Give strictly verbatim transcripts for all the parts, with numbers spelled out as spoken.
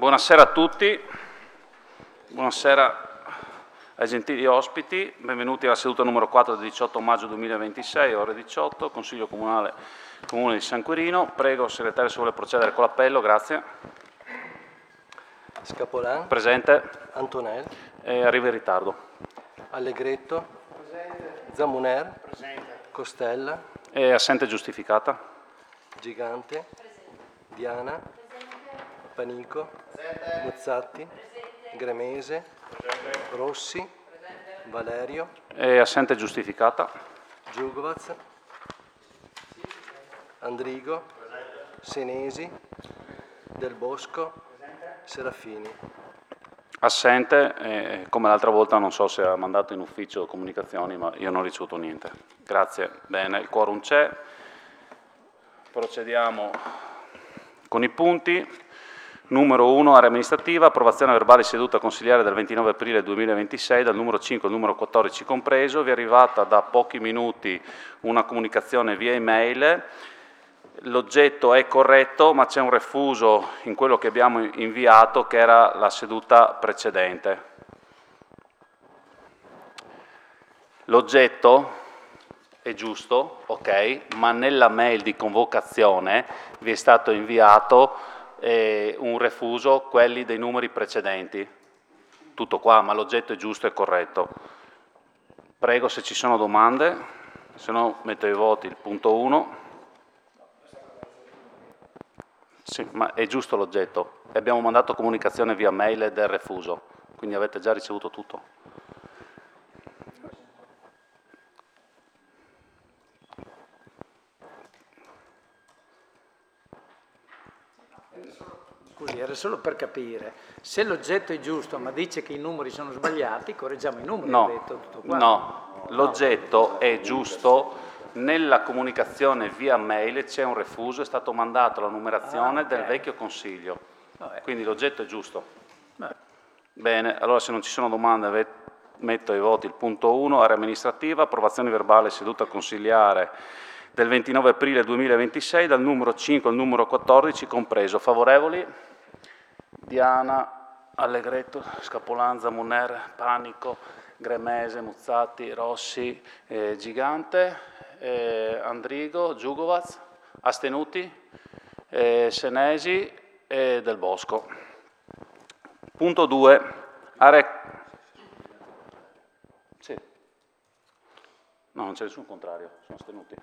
Buonasera a tutti, buonasera ai gentili ospiti, benvenuti alla seduta numero quattro del diciotto maggio duemilaventisei, ore diciotto, Consiglio Comunale Comune di San Quirino. Prego il segretario se vuole procedere con l'appello, grazie. Scapolan. Presente. Antonelli. E arriva in ritardo. Allegretto. Presente. Zamuner. Presente. Costella. E assente giustificata. Gigante. Presente. Diana. Presente. Panico. Presente. Muzzatti. Presente. Gremese. Presente. Rossi. Presente. Valerio. E assente giustificata. Giugovac. Andrigo. Presente. Senesi. Del Bosco. Presente. Serafini. Assente, eh, come l'altra volta non so se ha mandato in ufficio comunicazioni, ma io non ho ricevuto niente. Grazie. Bene, il quorum c'è. Procediamo con i punti. Numero uno, area amministrativa, approvazione verbale seduta consigliare del ventinove aprile duemilaventisei, dal numero cinque al numero quattordici compreso. Vi è arrivata da pochi minuti una comunicazione via email. L'oggetto è corretto, ma c'è un refuso in quello che abbiamo inviato, che era la seduta precedente. L'oggetto è giusto, ok, ma nella mail di convocazione vi è stato inviato eh, un refuso, quelli dei numeri precedenti. Tutto qua, ma l'oggetto è giusto e corretto. Prego se ci sono domande, se no metto ai voti il punto uno. Sì, ma è giusto l'oggetto. Abbiamo mandato comunicazione via mail del refuso, quindi avete già ricevuto tutto. Scusi, era solo per capire. Se l'oggetto è giusto ma dice che i numeri sono sbagliati, correggiamo i numeri, No, ha detto tutto qua. no, l'oggetto è giusto. Nella comunicazione via mail c'è un refuso, è stato mandato la numerazione ah, okay. del vecchio Consiglio, Vabbè. quindi l'oggetto è giusto. Vabbè. Bene, allora se non ci sono domande metto ai voti il punto uno, area amministrativa, approvazione verbale seduta consigliare del ventinove aprile duemilaventisei, dal numero cinque al numero quattordici compreso. Favorevoli? Diana, Allegretto, Scapolanza, Muner, Panico, Gremese, Muzzatti, Rossi, eh, Gigante. Eh, Andrigo, Giugovac, astenuti, eh, Senesi e Del Bosco. Punto due, area... Sì. No, non c'è nessun contrario, sono astenuti.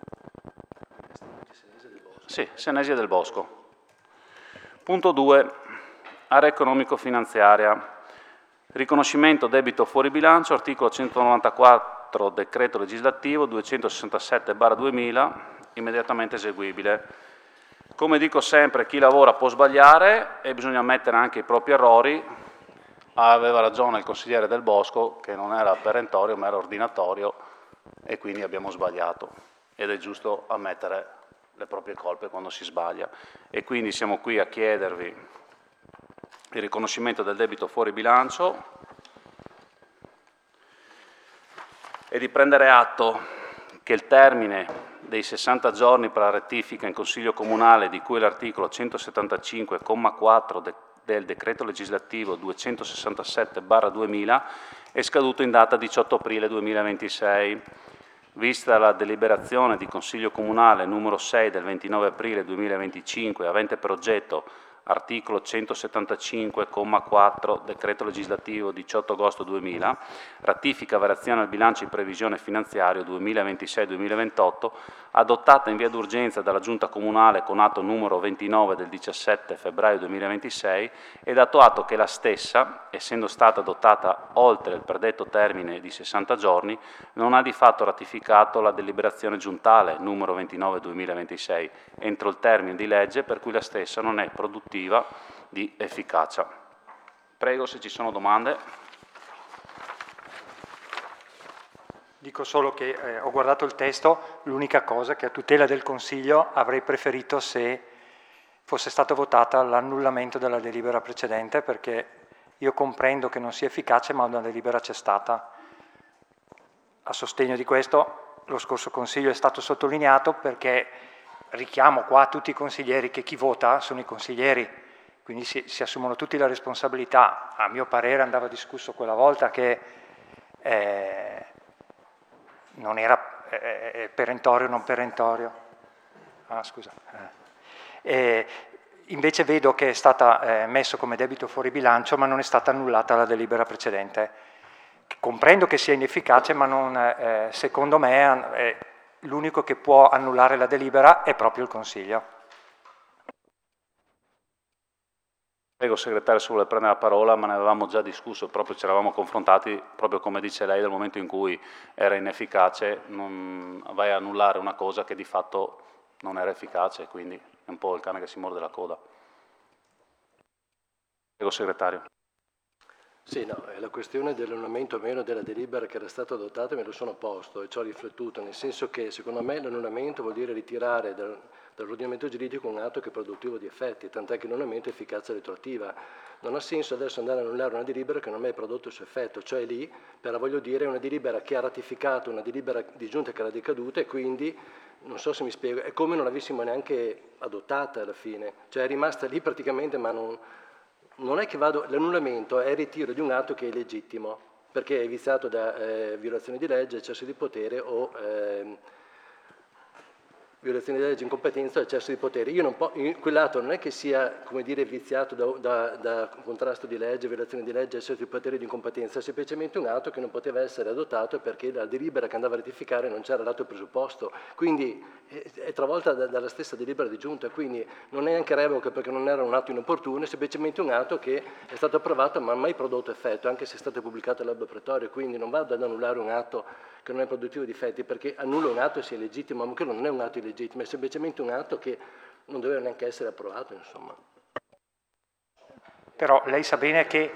Sì, Senesi e Del Bosco. Punto due, area economico-finanziaria. Riconoscimento debito fuori bilancio, articolo centonovantaquattro, decreto legislativo duecentosessantasette barra duemila, immediatamente eseguibile. Come dico sempre, chi lavora può sbagliare e bisogna ammettere anche i propri errori. Aveva ragione il consigliere Del Bosco che non era perentorio ma era ordinatorio e quindi abbiamo sbagliato ed è giusto ammettere le proprie colpe quando si sbaglia. E quindi siamo qui a chiedervi il riconoscimento del debito fuori bilancio e di prendere atto che il termine dei sessanta giorni per la rettifica in Consiglio Comunale di cui l'articolo centosettantacinque comma quattro de- del decreto legislativo duecentosessantasette barra duemila è scaduto in data diciotto aprile duemilaventisei. Vista la deliberazione di Consiglio Comunale numero sei del ventinove aprile duemilaventicinque avente per oggetto articolo centosettantacinque comma quattro, decreto legislativo diciotto agosto duemila, ratifica variazione al bilancio di previsione finanziario duemilaventisei duemilaventotto, adottata in via d'urgenza dalla Giunta Comunale con atto numero ventinove del diciassette febbraio duemilaventisei e dato atto che la stessa, essendo stata adottata oltre il predetto termine di sessanta giorni, non ha di fatto ratificato la deliberazione giuntale numero ventinove duemilaventisei entro il termine di legge per cui la stessa non è produttiva di efficacia. Prego se ci sono domande. Dico solo che eh, ho guardato il testo, l'unica cosa che a tutela del Consiglio avrei preferito se fosse stato votata l'annullamento della delibera precedente, perché io comprendo che non sia efficace, ma una delibera c'è stata. A sostegno di questo, lo scorso Consiglio è stato sottolineato perché richiamo qua a tutti i consiglieri che chi vota sono i consiglieri quindi si, si assumono tutti la responsabilità. A mio parere andava discusso quella volta che eh, non era eh, perentorio o non perentorio. Ah, scusa. Eh. E invece vedo che è stata eh, messo come debito fuori bilancio, ma non è stata annullata la delibera precedente. Comprendo che sia inefficace, ma non, eh, secondo me eh, l'unico che può annullare la delibera è proprio il Consiglio. Prego segretario se vuole prendere la parola, ma ne avevamo già discusso, proprio ci eravamo confrontati, proprio come dice lei, dal momento in cui era inefficace, non vai a annullare una cosa che di fatto non era efficace, quindi è un po' il cane che si morde la coda. Prego segretario. Sì, no, è la questione dell'annullamento o meno della delibera che era stata adottata, me lo sono posto e ci ho riflettuto, nel senso che secondo me l'annullamento vuol dire ritirare dal, dall'ordinamento giuridico un atto che è produttivo di effetti, tant'è che l'annullamento è efficacia retroattiva. Non ha senso adesso andare a annullare una delibera che non mai prodotto il suo effetto, cioè lì, per voglio dire, è una delibera che ha ratificato una delibera di giunta che era decaduta e quindi, non so se mi spiego, è come non l'avessimo neanche adottata alla fine, cioè è rimasta lì praticamente ma non... Non è che vado, l'annullamento è il ritiro di un atto che è legittimo, perché è viziato da eh, violazione di legge, eccesso di potere o eh, violazione di legge, incompetenza o eccesso di potere. Io non po- quell'atto non è che sia, come dire, viziato da, da, da contrasto di legge, violazione di legge, eccesso di potere e di incompetenza, è semplicemente un atto che non poteva essere adottato perché la delibera che andava a ratificare non c'era dato presupposto. Quindi è, è travolta da, dalla stessa delibera di giunta, quindi non è neanche revoca perché non era un atto inopportuno, è semplicemente un atto che è stato approvato ma mai prodotto effetto, anche se è stato pubblicato all'albo pretorio, quindi non vado ad annullare un atto che non è produttivo di effetti, perché annulla un atto sia legittimo, ma quello non è un atto illegittimo, è semplicemente un atto che non doveva neanche essere approvato, insomma. Però lei sa bene che,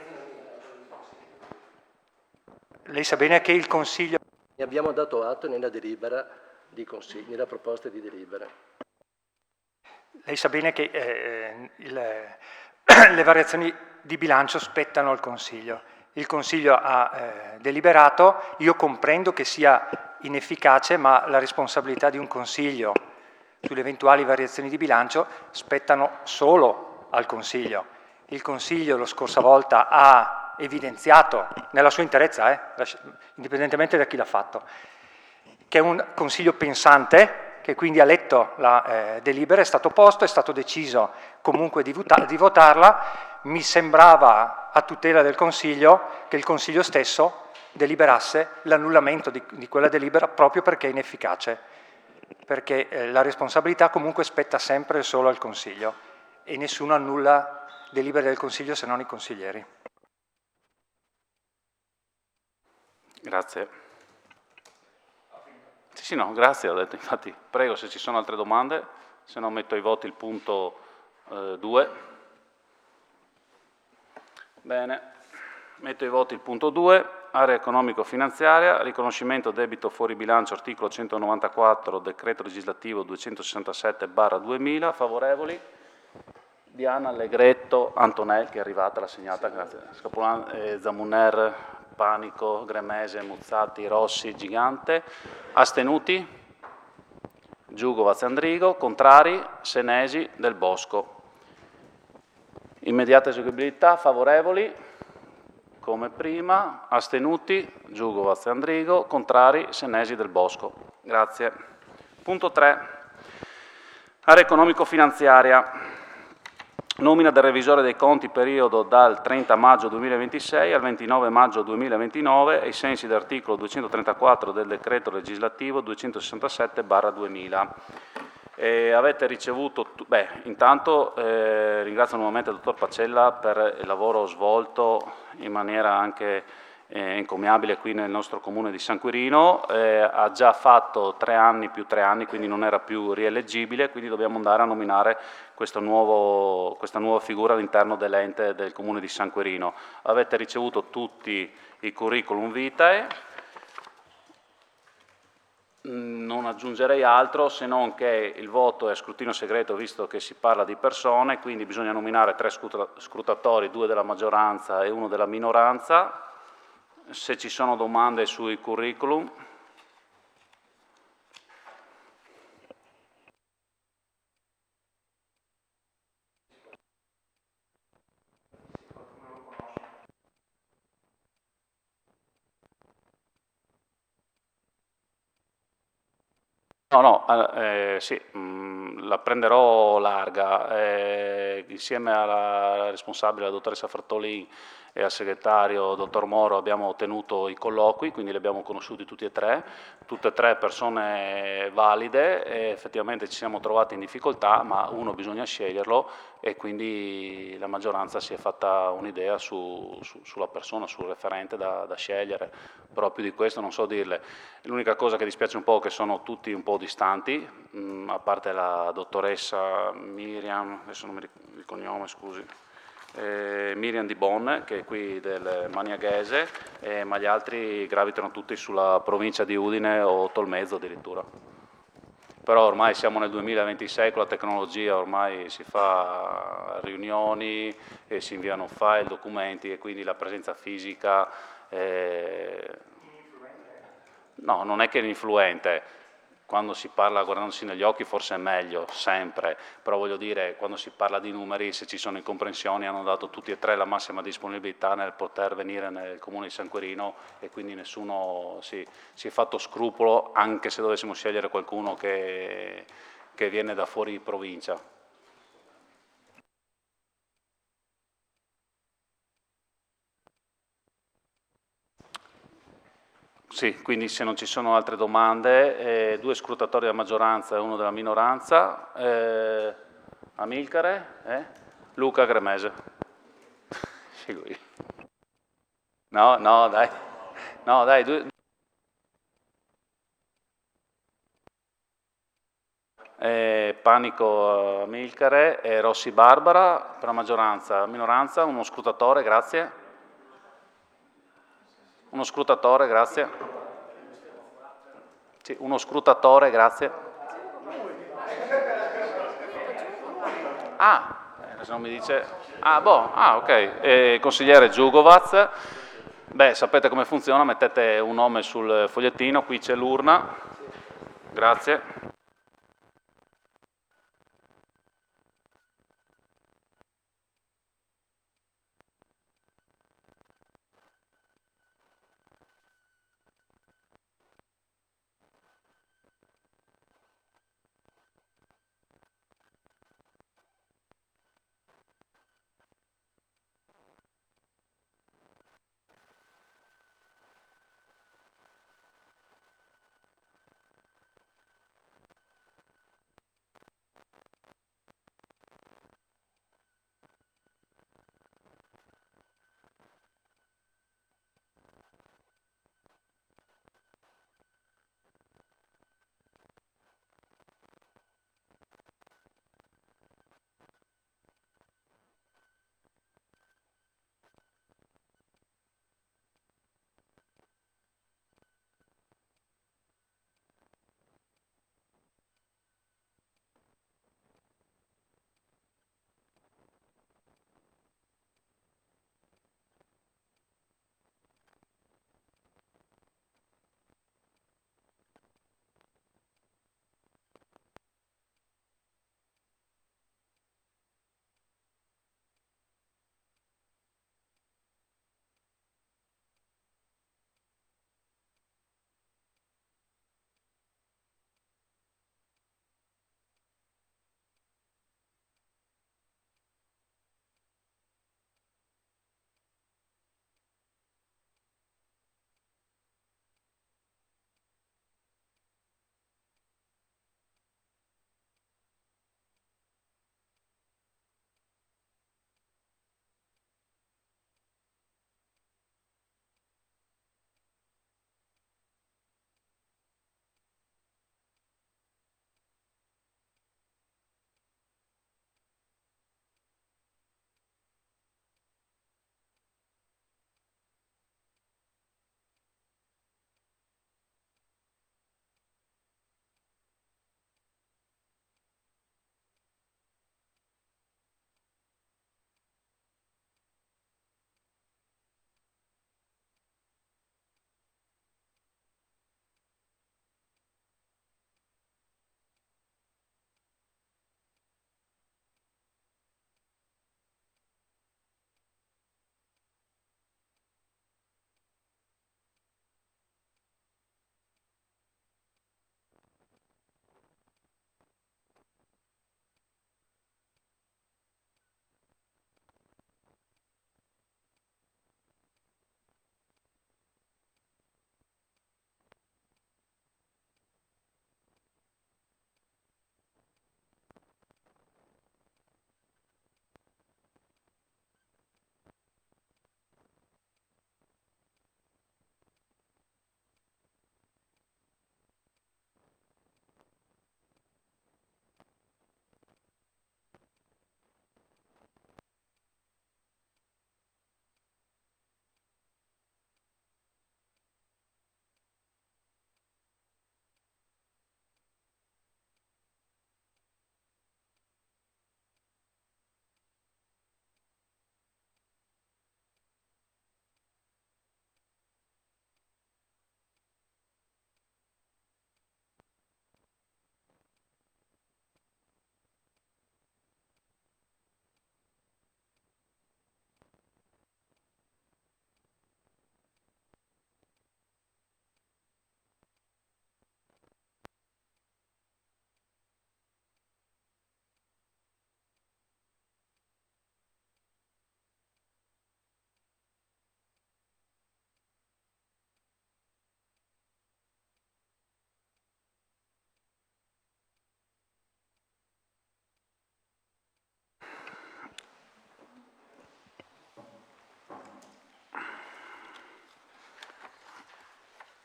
lei sa bene che il Consiglio... Ne abbiamo dato atto nella delibera di consiglio, nella proposta di delibera. Lei sa bene che eh, il, le variazioni di bilancio spettano al Consiglio. Il Consiglio ha eh, deliberato, io comprendo che sia inefficace, ma la responsabilità di un Consiglio sulle eventuali variazioni di bilancio spettano solo al Consiglio. Il Consiglio la scorsa volta ha evidenziato, nella sua interezza, eh, indipendentemente da chi l'ha fatto, che è un Consiglio pensante, che quindi ha letto la eh, delibera, è stato posto, è stato deciso comunque di, vota di votarla. Mi sembrava a tutela del Consiglio che il Consiglio stesso deliberasse l'annullamento di, di quella delibera proprio perché è inefficace, perché eh, la responsabilità comunque spetta sempre e solo al Consiglio e nessuno annulla delibere del Consiglio se non i consiglieri. Grazie. Sì, sì, no, grazie, ho detto, infatti, prego se ci sono altre domande, se no metto ai voti il punto due. Eh, Bene, metto ai voti il punto due, area economico-finanziaria, riconoscimento debito fuori bilancio, articolo centonovantaquattro, decreto legislativo duecentosessantasette barra duemila, favorevoli? Diana, Allegretto, Antonelli, che è arrivata, l'ha segnata, grazie. Scapolan, eh, Zamuner, Panico, Gremese, Muzzati, Rossi, Gigante. Astenuti? Giugovaz, Andrigo. Contrari? Senesi, Del Bosco. Immediata eseguibilità, favorevoli? Come prima. Astenuti? Giugovaz, Andrigo. Contrari? Senesi, Del Bosco. Grazie. Punto tre. Area economico-finanziaria. Nomina del revisore dei conti periodo dal trenta maggio duemilaventisei al ventinove maggio duemilaventinove ai sensi dell'articolo duecentotrentaquattro del decreto legislativo duecentosessantasette barra duemila. E avete ricevuto, beh, intanto eh, ringrazio nuovamente il dottor Pacella per il lavoro svolto in maniera anche eh, encomiabile qui nel nostro comune di San Quirino, eh, ha già fatto tre anni più tre anni, quindi non era più rieleggibile, quindi dobbiamo andare a nominare questo nuovo, questa nuova figura all'interno dell'ente del comune di San Quirino. Avete ricevuto tutti i curriculum vitae, non aggiungerei altro se non che il voto è a scrutinio segreto visto che si parla di persone, quindi bisogna nominare tre scrutatori, due della maggioranza e uno della minoranza. Se ci sono domande sui curriculum. No, no, eh, sì, mh, la prenderò larga. Eh, insieme alla responsabile, la dottoressa Frattolin, e al segretario, dottor Moro, abbiamo tenuto i colloqui, quindi li abbiamo conosciuti tutti e tre, tutte e tre persone valide, e effettivamente ci siamo trovati in difficoltà, ma uno bisogna sceglierlo e quindi la maggioranza si è fatta un'idea su, su, sulla persona, sul referente da, da scegliere, però più di questo non so dirle. L'unica cosa che dispiace un po' è che sono tutti un po' distanti, mh, a parte la dottoressa Miriam, adesso non mi ricordo il cognome, scusi, eh, Miriam Di Bon, che è qui del Maniaghese, eh, ma gli altri gravitano tutti sulla provincia di Udine o Tolmezzo addirittura. Però ormai siamo nel duemilaventisei, con la tecnologia ormai si fa riunioni e si inviano file, documenti, e quindi la presenza fisica... Eh, no, non è che è influente. Quando si parla guardandosi negli occhi forse è meglio, sempre, però voglio dire, quando si parla di numeri, se ci sono incomprensioni, hanno dato tutti e tre la massima disponibilità nel poter venire nel comune di San Quirino, e quindi nessuno si, si è fatto scrupolo, anche se dovessimo scegliere qualcuno che, che viene da fuori provincia. Sì, quindi se non ci sono altre domande, eh, due scrutatori della maggioranza e uno della minoranza, eh, Amilcare, eh? Luca Gremese. Scelgo io. No, no, dai, no, dai, due... Eh, Panico Amilcare e Rossi Barbara per la maggioranza, minoranza, uno scrutatore, grazie. Uno scrutatore, grazie. Sì, uno scrutatore, grazie. Ah, eh, se non mi dice... Ah, boh, ah, ok. Eh, consigliere Giugovac. Beh, sapete come funziona, mettete un nome sul fogliettino, qui c'è l'urna. Grazie.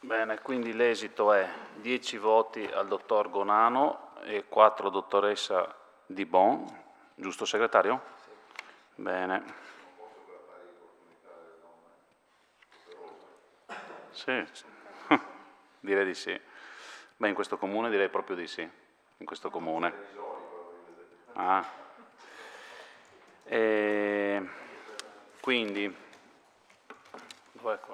Bene, quindi l'esito è dieci voti al dottor Gonano e quattro dottoressa Di Bon, giusto segretario? Sì. Bene. Sì, direi di sì. Beh, in questo comune direi proprio di sì, in questo comune. Ah. E quindi, dov'è qua?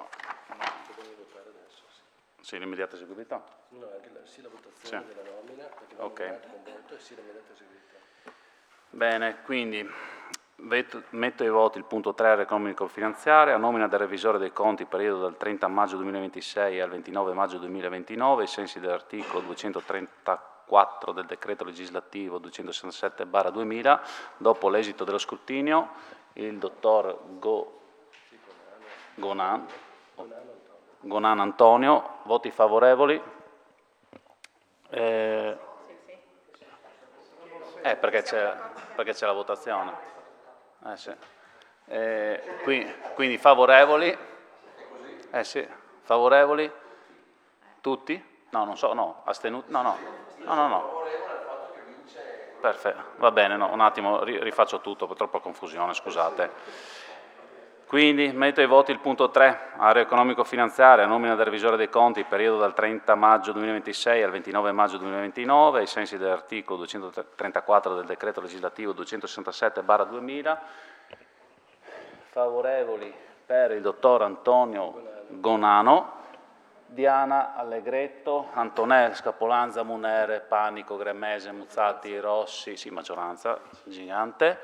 Sì, l'immediata eseguibilità? No, anche la, sì, la votazione sì. della nomina, perché va okay. nominato con voto e sì, l'immediata eseguibilità. Bene, quindi metto ai voti il punto tre area economico-finanziaria, a nomina del revisore dei conti periodo dal trenta maggio duemilaventisei al ventinove maggio duemilaventinove, ai sensi dell'articolo duecentotrentaquattro del decreto legislativo duecentosessantasette barra duemila, dopo l'esito dello scrutinio, il dottor Go, Gonan, Gonan Antonio, voti favorevoli? Eh, eh, perché c'è perché c'è la votazione. Eh, sì. eh, quindi, quindi favorevoli? Eh sì, favorevoli? Tutti? No, non so, no, astenuti? No, no, no, no, no. Perfetto, va bene, no, un attimo, rifaccio tutto, per troppa confusione, scusate. Quindi metto ai voti il punto tre, area economico-finanziaria, nomina del revisore dei conti, periodo dal trenta maggio duemilaventisei al ventinove maggio duemilaventinove, ai sensi dell'articolo duecentotrentaquattro del decreto legislativo duecentosessantasette barra duemila. Favorevoli per il dottor Antonio Gonano, Diana Allegretto, Antonella, Scapolanza, Munere, Panico, Gremese, Muzzati, Rossi, sì, maggioranza gigante.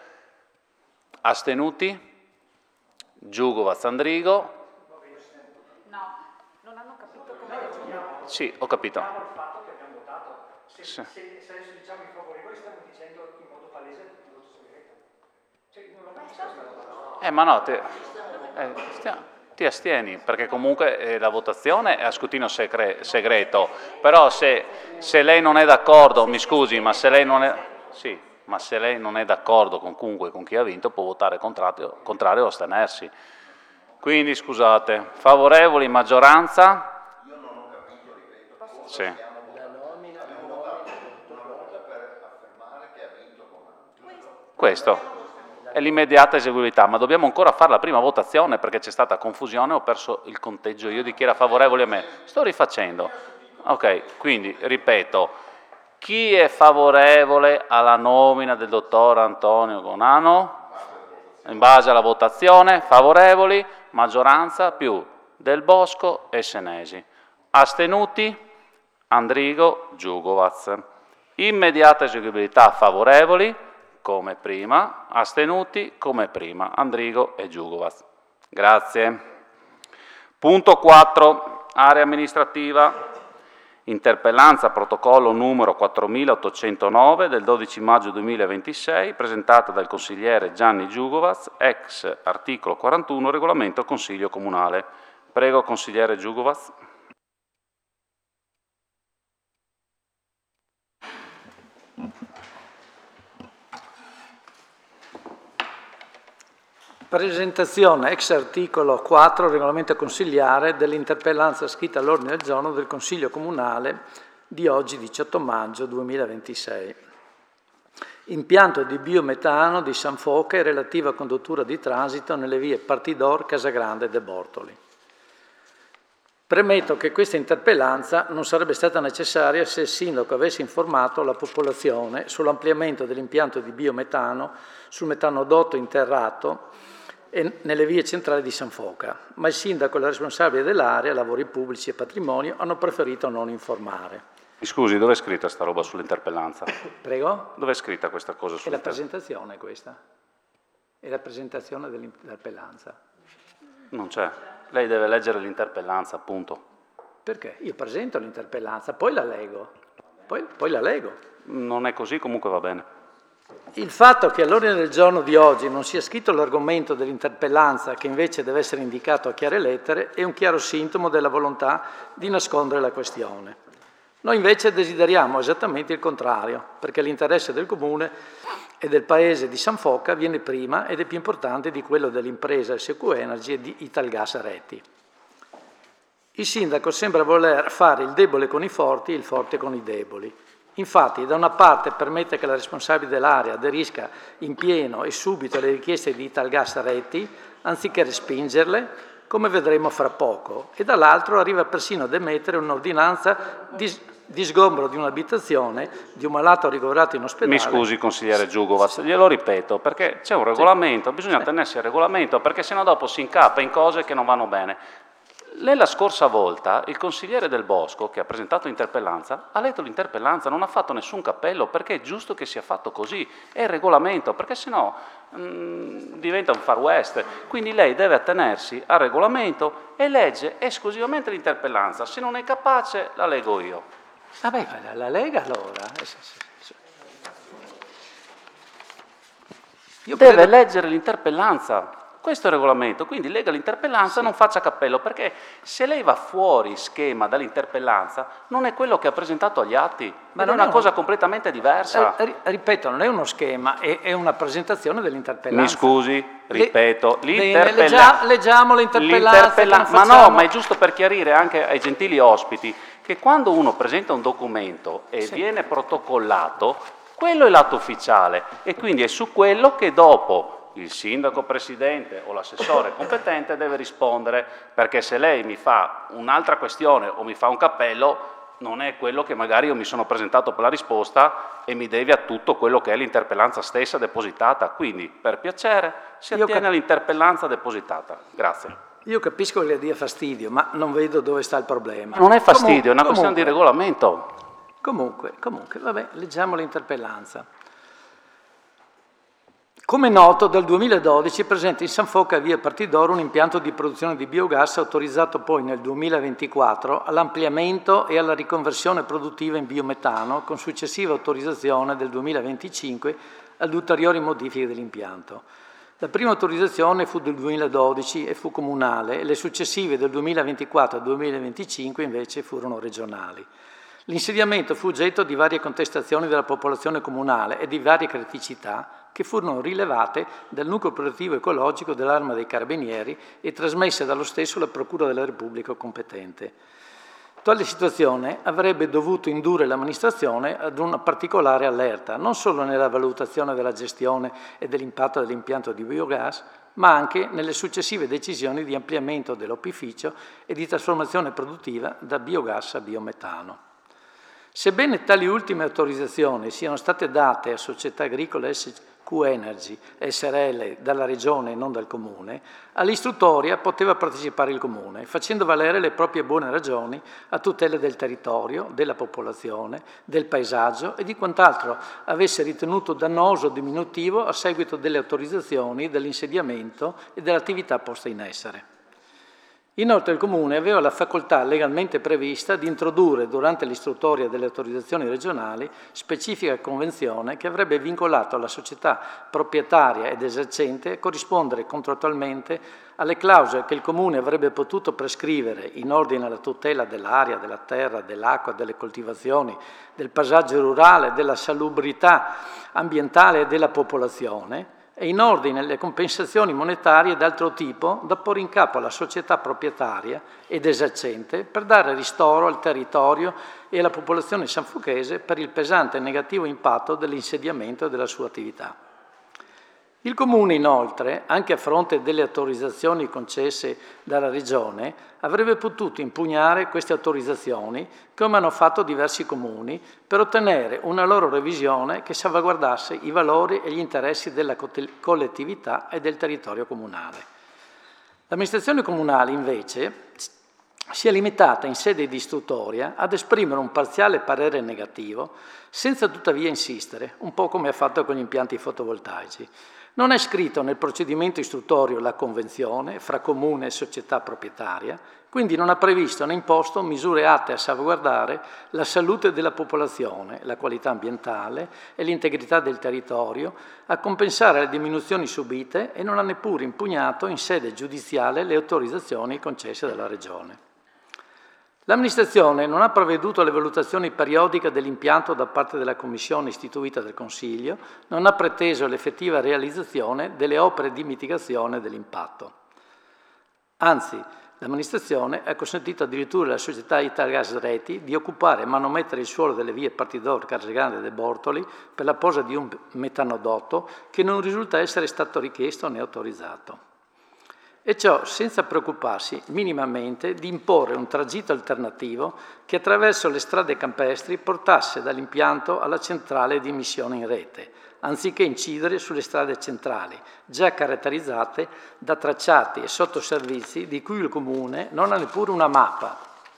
Astenuti? Giugovaz, Andrigo. No, non hanno capito come decidere. Sì, ho capito. Il fatto che abbiamo votato. Se, sì. se, se adesso diciamo i favorevoli stiamo dicendo in modo palese il voto segreto. Cioè, non l'ho visto. Eh, ma no, te, eh, stia, ti astieni, perché comunque eh, la votazione è a scrutinio segre, segreto, però se, se lei non è d'accordo, mi scusi, ma se lei non è... Sì. ma se lei non è d'accordo con comunque con chi ha vinto può votare contrario, contrario o astenersi. Quindi scusate, favorevoli maggioranza? Io non ho capito, ripeto. Sì. La nomina, la nomina per affermare che ha vinto con questo è l'immediata eseguibilità, ma dobbiamo ancora fare la prima votazione perché c'è stata confusione, ho perso il conteggio io di chi era favorevole a me. Sto rifacendo. Ok, quindi ripeto. Chi è favorevole alla nomina del dottor Antonio Gonano? In base alla votazione, favorevoli, maggioranza più Del Bosco e Senesi. Astenuti? Andrigo, Giugovaz. Immediata eseguibilità favorevoli, come prima, astenuti, come prima, Andrigo e Giugovaz. Grazie. Punto quattro, area amministrativa. Interpellanza protocollo numero quattromilaottocentonove del dodici maggio duemilaventisei, presentata dal consigliere Gianni Giugovaz, ex articolo quarantuno regolamento Consiglio Comunale. Prego, consigliere Giugovaz. Presentazione ex articolo quattro regolamento consigliare dell'interpellanza scritta all'ordine del giorno del Consiglio Comunale di oggi diciotto maggio duemilaventisei. Impianto di biometano di San Foca e relativa conduttura di transito nelle vie Partidor, Casagrande e De Bortoli. Premetto che questa interpellanza non sarebbe stata necessaria se il sindaco avesse informato la popolazione sull'ampliamento dell'impianto di biometano sul metanodotto interrato e nelle vie centrali di San Foca, ma il sindaco e la responsabile dell'area, lavori pubblici e patrimonio, hanno preferito non informare. Mi scusi, dove è scritta sta roba sull'interpellanza? Prego? Dove è scritta questa cosa È la sull'interpellanza? presentazione questa. È la presentazione dell'interpellanza. Non c'è. Lei deve leggere l'interpellanza, appunto. Perché? Io presento l'interpellanza, poi la leggo. Poi, poi la leggo. Non è così, comunque va bene. Il fatto che all'ordine del giorno di oggi non sia scritto l'argomento dell'interpellanza, che invece deve essere indicato a chiare lettere, è un chiaro sintomo della volontà di nascondere la questione. Noi invece desideriamo esattamente il contrario, perché l'interesse del Comune e del Paese di San Foca viene prima ed è più importante di quello dell'impresa S Q Energy e di Italgas Reti. Il sindaco sembra voler fare il debole con i forti e il forte con i deboli. Infatti, da una parte permette che la responsabile dell'area aderisca in pieno e subito alle richieste di Italgas Reti, anziché respingerle, come vedremo fra poco, e dall'altro arriva persino ad emettere un'ordinanza di, di sgombero di un'abitazione di un malato ricoverato in ospedale. Mi scusi, consigliere Giugovac, glielo ripeto, perché c'è un regolamento, sì. bisogna sì. tenersi al regolamento, perché sennò dopo si incappa in cose che non vanno bene. Nella scorsa volta il consigliere Del Bosco, che ha presentato l'interpellanza, ha letto l'interpellanza, non ha fatto nessun cappello, perché è giusto che sia fatto così, è il regolamento, perché sennò mh, diventa un far west. Quindi lei deve attenersi al regolamento e legge esclusivamente l'interpellanza. Se non è capace, la leggo io. Vabbè, la Lega allora. Io deve credo... leggere l'interpellanza. Questo è il regolamento, quindi lega l'interpellanza, sì. non faccia cappello, perché se lei va fuori schema dall'interpellanza non è quello che ha presentato agli atti, ma non è una cosa un... completamente diversa. Eh, ripeto, non è uno schema, è, è una presentazione dell'interpellanza. Mi scusi, ripeto, Le... l'interpellanza... Leggiamo l'interpellanza. l'interpellanza ma no, ma è giusto per chiarire anche ai gentili ospiti che quando uno presenta un documento e sì. viene protocollato, quello è l'atto ufficiale e quindi è su quello che dopo il sindaco presidente o l'assessore competente deve rispondere, perché se lei mi fa un'altra questione o mi fa un cappello non è quello che magari io mi sono presentato per la risposta e mi devi a tutto quello che è l'interpellanza stessa depositata. Quindi per piacere si attiene cap- all'interpellanza depositata. Grazie. Io capisco che le dia fastidio, ma non vedo dove sta il problema. Non è fastidio, comunque, è una questione comunque, di regolamento. Comunque, comunque, vabbè, leggiamo l'interpellanza. Come noto, dal duemiladodici è presente in San Foca, via Partidoro, un impianto di produzione di biogas autorizzato poi nel duemilaventiquattro all'ampliamento e alla riconversione produttiva in biometano, con successiva autorizzazione del duemilaventicinque ad ulteriori modifiche dell'impianto. La prima autorizzazione fu del duemiladodici e fu comunale, e le successive del duemilaventiquattro al duemilaventicinque invece furono regionali. L'insediamento fu oggetto di varie contestazioni della popolazione comunale e di varie criticità che furono rilevate dal nucleo operativo ecologico dell'Arma dei Carabinieri e trasmesse dallo stesso alla Procura della Repubblica competente. Tale situazione avrebbe dovuto indurre l'amministrazione ad una particolare allerta, non solo nella valutazione della gestione e dell'impatto dell'impianto di biogas, ma anche nelle successive decisioni di ampliamento dell'opificio e di trasformazione produttiva da biogas a biometano. Sebbene tali ultime autorizzazioni siano state date a società agricole S Q Energy S R L dalla Regione e non dal Comune, all'istruttoria poteva partecipare il Comune, facendo valere le proprie buone ragioni a tutela del territorio, della popolazione, del paesaggio e di quant'altro avesse ritenuto dannoso o diminutivo a seguito delle autorizzazioni, dell'insediamento e dell'attività posta in essere. Inoltre il Comune aveva la facoltà legalmente prevista di introdurre durante l'istruttoria delle autorizzazioni regionali specifica convenzione che avrebbe vincolato la società proprietaria ed esercente a corrispondere contrattualmente alle clausole che il Comune avrebbe potuto prescrivere in ordine alla tutela dell'aria, della terra, dell'acqua, delle coltivazioni, del paesaggio rurale, della salubrità ambientale e della popolazione, e in ordine alle compensazioni monetarie d'altro tipo da porre in capo alla società proprietaria ed esercente per dare ristoro al territorio e alla popolazione sanfochese per il pesante e negativo impatto dell'insediamento e della sua attività. Il Comune, inoltre, anche a fronte delle autorizzazioni concesse dalla Regione, avrebbe potuto impugnare queste autorizzazioni, come hanno fatto diversi comuni, per ottenere una loro revisione che salvaguardasse i valori e gli interessi della collettività e del territorio comunale. L'amministrazione comunale, invece, si è limitata in sede di istruttoria ad esprimere un parziale parere negativo, senza tuttavia insistere, un po' come ha fatto con gli impianti fotovoltaici. Non è scritto nel procedimento istruttorio la convenzione fra comune e società proprietaria, quindi non ha previsto né imposto misure atte a salvaguardare la salute della popolazione, la qualità ambientale e l'integrità del territorio, a compensare le diminuzioni subite e non ha neppure impugnato in sede giudiziale le autorizzazioni concesse dalla Regione. L'amministrazione non ha provveduto alle valutazioni periodiche dell'impianto da parte della commissione istituita dal Consiglio, non ha preteso l'effettiva realizzazione delle opere di mitigazione dell'impatto. Anzi, L'amministrazione ha consentito addirittura alla società Italgas Reti di occupare e manomettere il suolo delle vie Partidor, Carsegrande e De Bortoli per la posa di un metanodotto che non risulta essere stato richiesto né autorizzato. E ciò senza preoccuparsi minimamente di imporre un tragitto alternativo che attraverso le strade campestri portasse dall'impianto alla centrale di emissione in rete, anziché incidere sulle strade centrali, già caratterizzate da tracciati e sottoservizi di cui il Comune non ha neppure una mappa.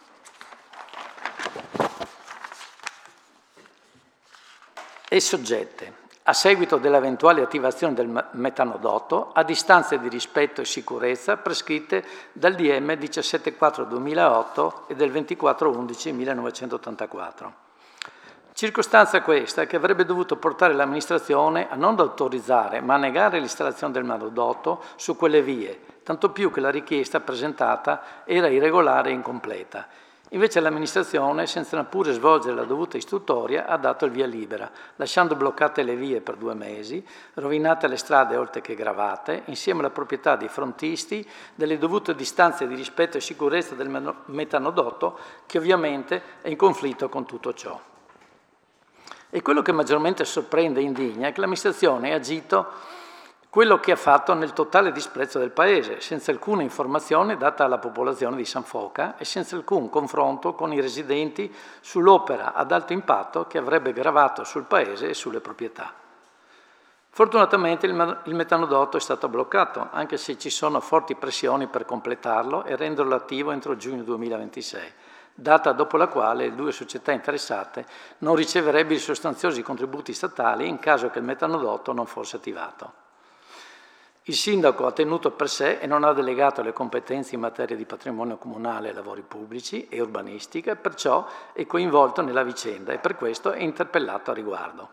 E soggette, a seguito dell'eventuale attivazione del metanodotto, a distanze di rispetto e sicurezza prescritte dal D M diciassettequattro duemilaotto e del ventiquattro undici millenovecentottantaquattro. Circostanza questa che avrebbe dovuto portare l'amministrazione a non autorizzare, ma a negare l'installazione del metanodotto su quelle vie, tanto più che la richiesta presentata era irregolare e incompleta. Invece l'amministrazione, senza neppure svolgere la dovuta istruttoria, ha dato il via libera, lasciando bloccate le vie per due mesi, rovinate le strade oltre che gravate, insieme alla proprietà dei frontisti delle dovute distanze di rispetto e sicurezza del metanodotto, che ovviamente è in conflitto con tutto ciò. E quello che maggiormente sorprende e indigna è che l'amministrazione ha agito quello che ha fatto nel totale disprezzo del Paese, senza alcuna informazione data alla popolazione di San Foca e senza alcun confronto con i residenti sull'opera ad alto impatto che avrebbe gravato sul Paese e sulle proprietà. Fortunatamente il metanodotto è stato bloccato, anche se ci sono forti pressioni per completarlo e renderlo attivo entro giugno duemilaventisei, data dopo la quale le due società interessate non riceverebbero i sostanziosi contributi statali in caso che il metanodotto non fosse attivato. Il sindaco ha tenuto per sé e non ha delegato le competenze in materia di patrimonio comunale, lavori pubblici e urbanistica, perciò è coinvolto nella vicenda e per questo è interpellato a riguardo.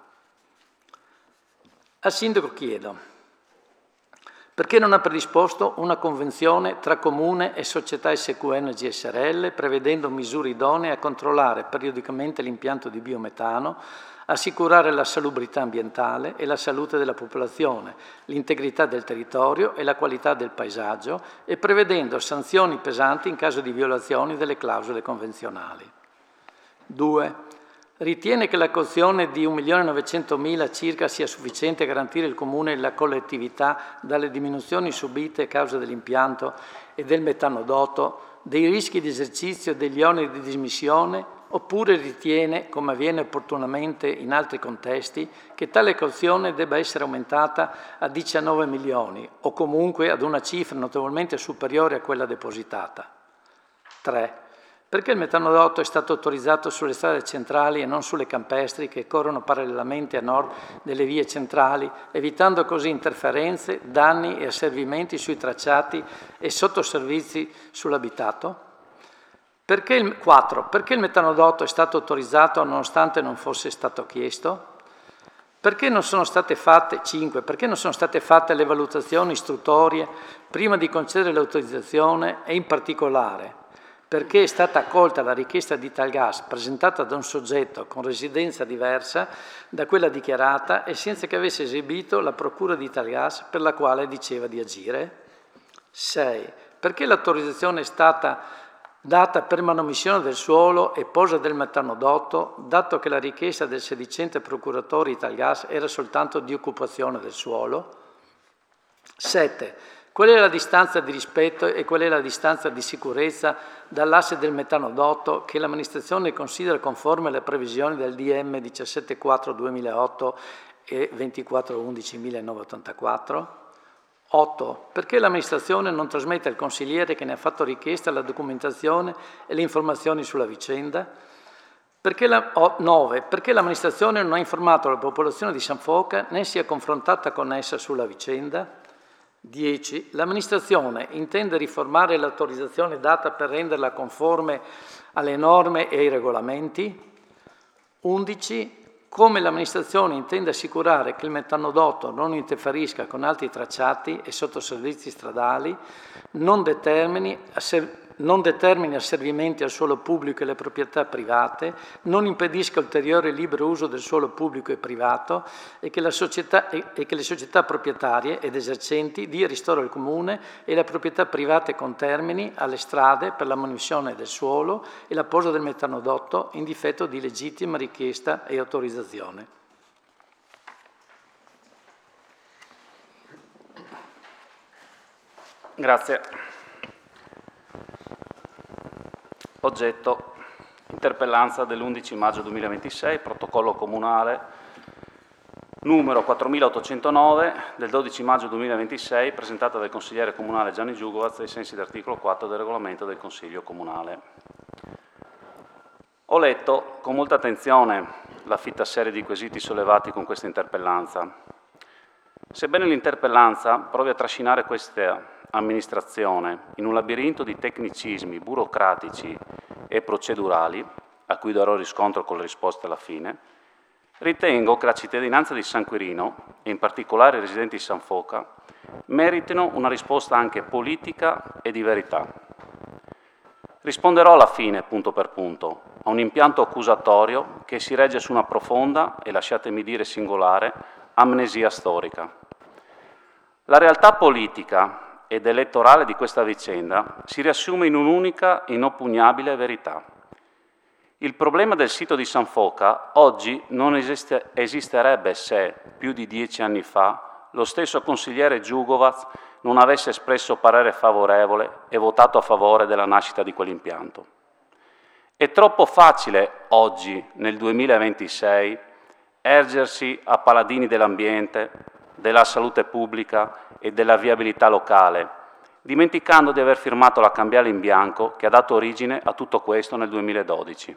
Al sindaco chiedo perché non ha predisposto una convenzione tra Comune e società S Q Energy S R L prevedendo misure idonee a controllare periodicamente l'impianto di biometano, assicurare la salubrità ambientale e la salute della popolazione, l'integrità del territorio e la qualità del paesaggio e prevedendo sanzioni pesanti in caso di violazioni delle clausole convenzionali. due. Ritiene che la cauzione di un milione e novecentomila circa sia sufficiente a garantire il Comune e la collettività dalle diminuzioni subite a causa dell'impianto e del metanodotto, dei rischi di esercizio e degli oneri di dismissione, oppure ritiene, come avviene opportunamente in altri contesti, che tale cauzione debba essere aumentata a diciannove milioni o comunque ad una cifra notevolmente superiore a quella depositata. tre. Perché il metanodotto è stato autorizzato sulle strade centrali e non sulle campestri che corrono parallelamente a nord delle vie centrali, evitando così interferenze, danni e asservimenti sui tracciati e sottoservizi sull'abitato? Perché il, quattro. Perché il metanodotto è stato autorizzato nonostante non fosse stato chiesto? Perché non sono state fatte, cinque. Perché non sono state fatte le valutazioni istruttorie prima di concedere l'autorizzazione e in particolare perché è stata accolta la richiesta di Italgas presentata da un soggetto con residenza diversa da quella dichiarata e senza che avesse esibito la procura di Italgas per la quale diceva di agire? sei. Perché l'autorizzazione è stata data per manomissione del suolo e posa del metanodotto, dato che la richiesta del sedicente procuratore Italgas era soltanto di occupazione del suolo? sette. Qual è la distanza di rispetto e qual è la distanza di sicurezza dall'asse del metanodotto che l'amministrazione considera conforme alle previsioni del D M diciassettequattro duemilaotto e ventiquattro undici millenovecentottantaquattro? otto. Perché l'amministrazione non trasmette al consigliere che ne ha fatto richiesta la documentazione e le informazioni sulla vicenda? Perché la, oh, nove. Perché l'amministrazione non ha informato la popolazione di San Foca né si è confrontata con essa sulla vicenda? dieci. L'amministrazione intende riformare l'autorizzazione data per renderla conforme alle norme e ai regolamenti? undici. Come l'amministrazione intende assicurare che il metanodotto non interferisca con altri tracciati e sottoservizi stradali, non determini non determini asservimenti al suolo pubblico e alle proprietà private, non impedisca ulteriore libero uso del suolo pubblico e privato e che, la società, e che le società proprietarie ed esercenti dia ristoro al Comune e alle proprietà private contermini alle strade per la manutenzione del suolo e la posa del metanodotto in difetto di legittima richiesta e autorizzazione. Grazie. Oggetto: interpellanza dell'undici maggio duemilaventisei, protocollo comunale numero quattromilaottocentonove del dodici maggio duemilaventisei, presentata dal consigliere comunale Gianni Giugovaz ai sensi dell'articolo quattro del regolamento del Consiglio Comunale. Ho letto con molta attenzione la fitta serie di quesiti sollevati con questa interpellanza. Sebbene l'interpellanza provi a trascinare questa amministrazione in un labirinto di tecnicismi burocratici e procedurali, a cui darò riscontro con le risposte alla fine, ritengo che la cittadinanza di San Quirino, e in particolare i residenti di San Foca, meritino una risposta anche politica e di verità. Risponderò alla fine, punto per punto, a un impianto accusatorio che si regge su una profonda, e lasciatemi dire singolare, amnesia storica. La realtà politica ed elettorale di questa vicenda si riassume in un'unica inoppugnabile verità. Il problema del sito di San Foca oggi non esiste, esisterebbe se, più di dieci anni fa, lo stesso consigliere Giugovaz non avesse espresso parere favorevole e votato a favore della nascita di quell'impianto. È troppo facile oggi, nel duemilaventisei, ergersi a paladini dell'ambiente, della salute pubblica e della viabilità locale, dimenticando di aver firmato la cambiale in bianco che ha dato origine a tutto questo nel duemiladodici.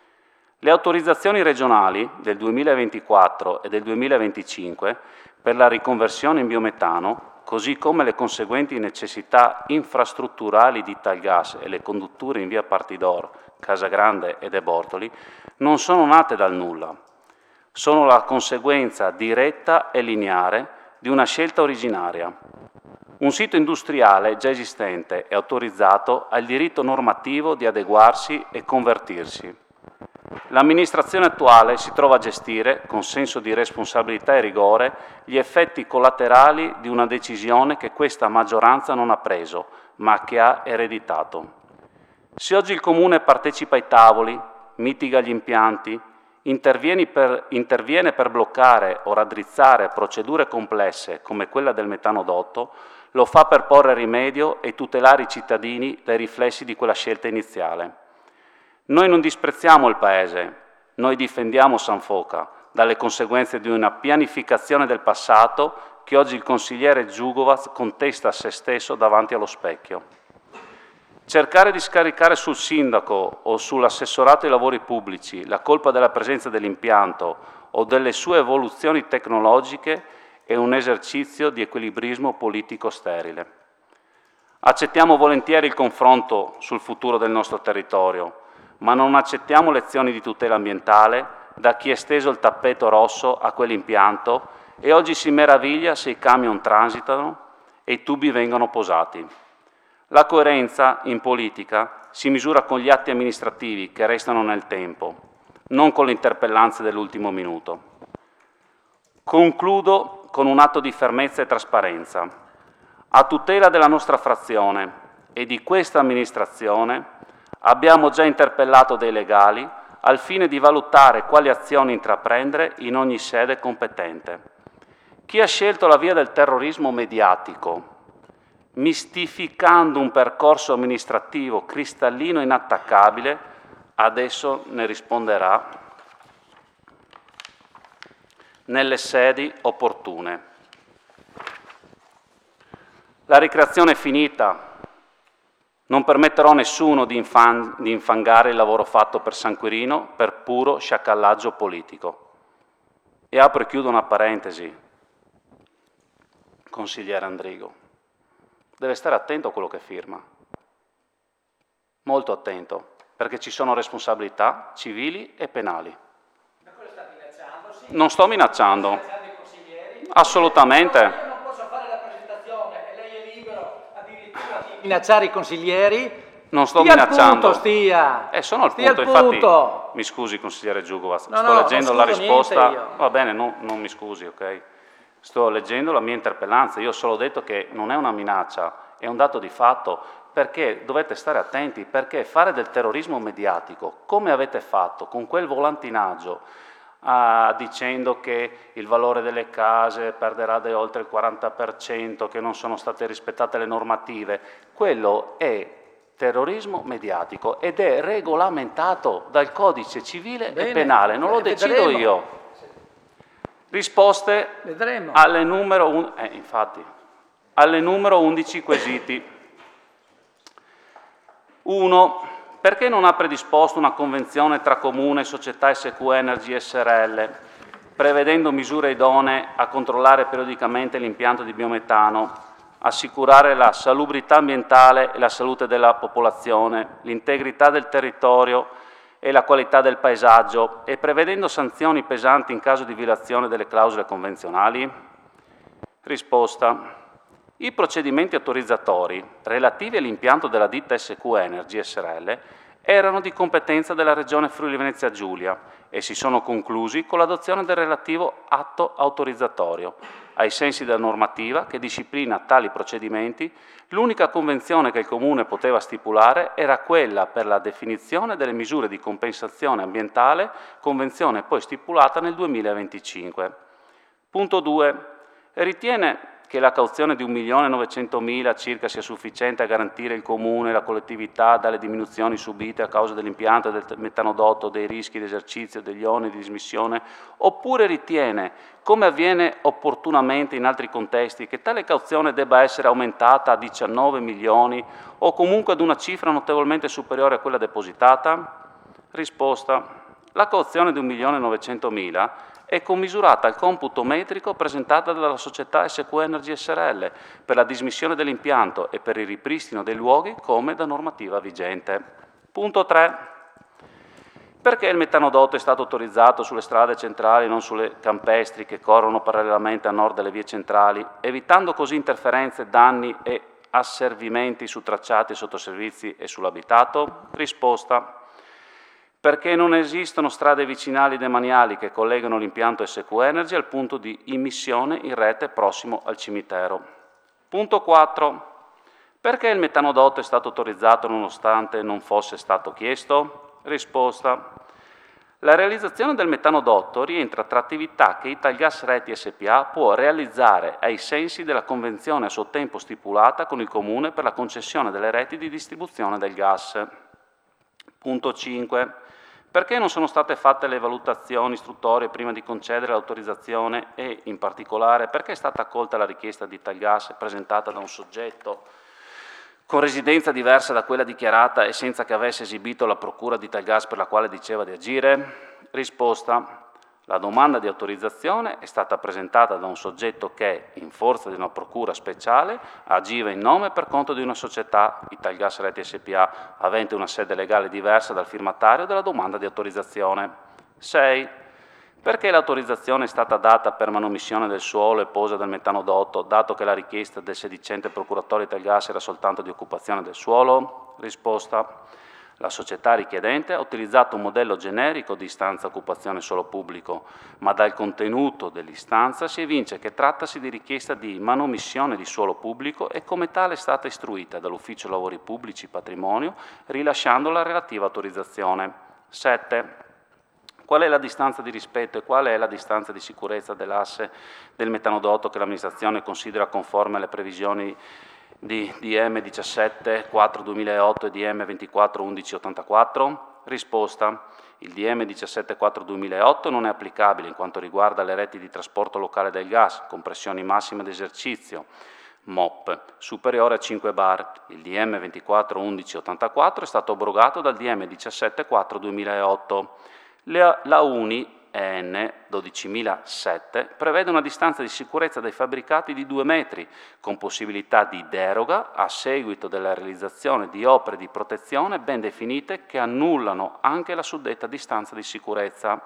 Le autorizzazioni regionali del duemilaventiquattro e del duemilaventicinque per la riconversione in biometano, così come le conseguenti necessità infrastrutturali di Italgas e le condutture in via Partidor, Casagrande e De Bortoli, non sono nate dal nulla. Sono la conseguenza diretta e lineare di una scelta originaria. Un sito industriale già esistente e autorizzato ha il diritto normativo di adeguarsi e convertirsi. L'amministrazione attuale si trova a gestire, con senso di responsabilità e rigore, gli effetti collaterali di una decisione che questa maggioranza non ha preso, ma che ha ereditato. Se oggi il Comune partecipa ai tavoli, mitiga gli impianti, Interviene per, interviene per bloccare o raddrizzare procedure complesse come quella del metanodotto, lo fa per porre rimedio e tutelare i cittadini dai riflessi di quella scelta iniziale. Noi non disprezziamo il Paese, noi difendiamo San Foca dalle conseguenze di una pianificazione del passato che oggi il consigliere Giugovaz contesta a se stesso davanti allo specchio. Cercare di scaricare sul sindaco o sull'assessorato ai lavori pubblici la colpa della presenza dell'impianto o delle sue evoluzioni tecnologiche è un esercizio di equilibrismo politico sterile. Accettiamo volentieri il confronto sul futuro del nostro territorio, ma non accettiamo lezioni di tutela ambientale da chi ha steso il tappeto rosso a quell'impianto e oggi si meraviglia se i camion transitano e i tubi vengono posati. La coerenza in politica si misura con gli atti amministrativi che restano nel tempo, non con le interpellanze dell'ultimo minuto. Concludo con un atto di fermezza e trasparenza. A tutela della nostra frazione e di questa amministrazione abbiamo già interpellato dei legali al fine di valutare quali azioni intraprendere in ogni sede competente. Chi ha scelto la via del terrorismo mediatico, mistificando un percorso amministrativo cristallino e inattaccabile, adesso ne risponderà nelle sedi opportune. La ricreazione è finita. Non permetterò a nessuno di, infan- di infangare il lavoro fatto per San Quirino per puro sciacallaggio politico. E apro e chiudo una parentesi, consigliere Andrigo. Deve stare attento a quello che firma, molto attento, perché ci sono responsabilità civili e penali. Ma cosa sta minacciando? Sì. Non sto minacciando. Sta minacciando i consiglieri? Assolutamente. Io non posso fare la presentazione e lei è libero addirittura di minacciare i consiglieri Non sto stia minacciando. Al punto, stia. Eh, sono al stia punto, al infatti, punto. mi scusi consigliere Giugova, No, sto no, leggendo non la scuso risposta, niente io. va bene, no, non mi scusi, ok? Sto leggendo la mia interpellanza, io ho solo detto che non è una minaccia, è un dato di fatto, perché dovete stare attenti, perché fare del terrorismo mediatico, come avete fatto con quel volantinaggio, ah, dicendo che il valore delle case perderà di oltre il quaranta per cento, che non sono state rispettate le normative, quello è terrorismo mediatico ed è regolamentato dal codice civile Bene, e penale, non lo decido vedremo. io. Risposte Vedremo. alle numero, un, eh, infatti, alle numero undici quesiti. uno. Perché non ha predisposto una convenzione tra Comune e Società S Q Energy S R L, prevedendo misure idonee a controllare periodicamente l'impianto di biometano, assicurare la salubrità ambientale e la salute della popolazione, l'integrità del territorio e la qualità del paesaggio e prevedendo sanzioni pesanti in caso di violazione delle clausole convenzionali? Risposta. I procedimenti autorizzatori relativi all'impianto della ditta S Q Energy S R L erano di competenza della Regione Friuli Venezia Giulia e si sono conclusi con l'adozione del relativo atto autorizzatorio. Ai sensi della normativa che disciplina tali procedimenti, l'unica convenzione che il Comune poteva stipulare era quella per la definizione delle misure di compensazione ambientale, convenzione poi stipulata nel duemilaventicinque. Punto due. Ritiene che la cauzione di un milione e novecentomila circa sia sufficiente a garantire il Comune e la collettività dalle diminuzioni subite a causa dell'impianto del metanodotto, dei rischi di esercizio, degli oneri di dismissione, oppure ritiene, come avviene opportunamente in altri contesti, che tale cauzione debba essere aumentata a diciannove milioni o comunque ad una cifra notevolmente superiore a quella depositata? Risposta. La cauzione di un milione e novecentomila è commisurata al computo metrico presentata dalla società S Q Energy S R L per la dismissione dell'impianto e per il ripristino dei luoghi come da normativa vigente. Punto tre. Perché il metanodotto è stato autorizzato sulle strade centrali e non sulle campestri che corrono parallelamente a nord delle vie centrali, evitando così interferenze, danni e asservimenti su tracciati e sottoservizi e sull'abitato? Risposta. Perché non esistono strade vicinali demaniali che collegano l'impianto S Q Energy al punto di immissione in rete prossimo al cimitero. Punto quattro. Perché il metanodotto è stato autorizzato nonostante non fosse stato chiesto? Risposta. La realizzazione del metanodotto rientra tra attività che Italgas Reti S P A può realizzare ai sensi della convenzione a suo tempo stipulata con il Comune per la concessione delle reti di distribuzione del gas. Punto cinque. Perché non sono state fatte le valutazioni istruttorie prima di concedere l'autorizzazione e, in particolare, perché è stata accolta la richiesta di Italgas presentata da un soggetto con residenza diversa da quella dichiarata e senza che avesse esibito la procura di Italgas per la quale diceva di agire? Risposta. La domanda di autorizzazione è stata presentata da un soggetto che, in forza di una procura speciale, agiva in nome e per conto di una società, Italgas Reti S P A, avente una sede legale diversa dal firmatario della domanda di autorizzazione. sei. Perché l'autorizzazione è stata data per manomissione del suolo e posa del metanodotto, dato che la richiesta del sedicente procuratore Italgas era soltanto di occupazione del suolo? Risposta. La società richiedente ha utilizzato un modello generico di istanza occupazione suolo pubblico, ma dal contenuto dell'istanza si evince che trattasi di richiesta di manomissione di suolo pubblico e come tale è stata istruita dall'Ufficio Lavori Pubblici Patrimonio, rilasciando la relativa autorizzazione. sette. Qual è la distanza di rispetto e qual è la distanza di sicurezza dell'asse del metanodotto che l'amministrazione considera conforme alle previsioni di D M diciassette quattro duemilaotto e D M ventiquattro undici ottantaquattro? Risposta. Il D M diciassette quattro duemilaotto non è applicabile in quanto riguarda le reti di trasporto locale del gas, con pressioni massime d'esercizio, M O P, superiore a cinque bar. Il D M ventiquattro undici ottantaquattro è stato abrogato dal D M diciassette quattro duemilaotto. La, la UNI E N dodicimilasette prevede una distanza di sicurezza dai fabbricati di due metri, con possibilità di deroga a seguito della realizzazione di opere di protezione ben definite che annullano anche la suddetta distanza di sicurezza.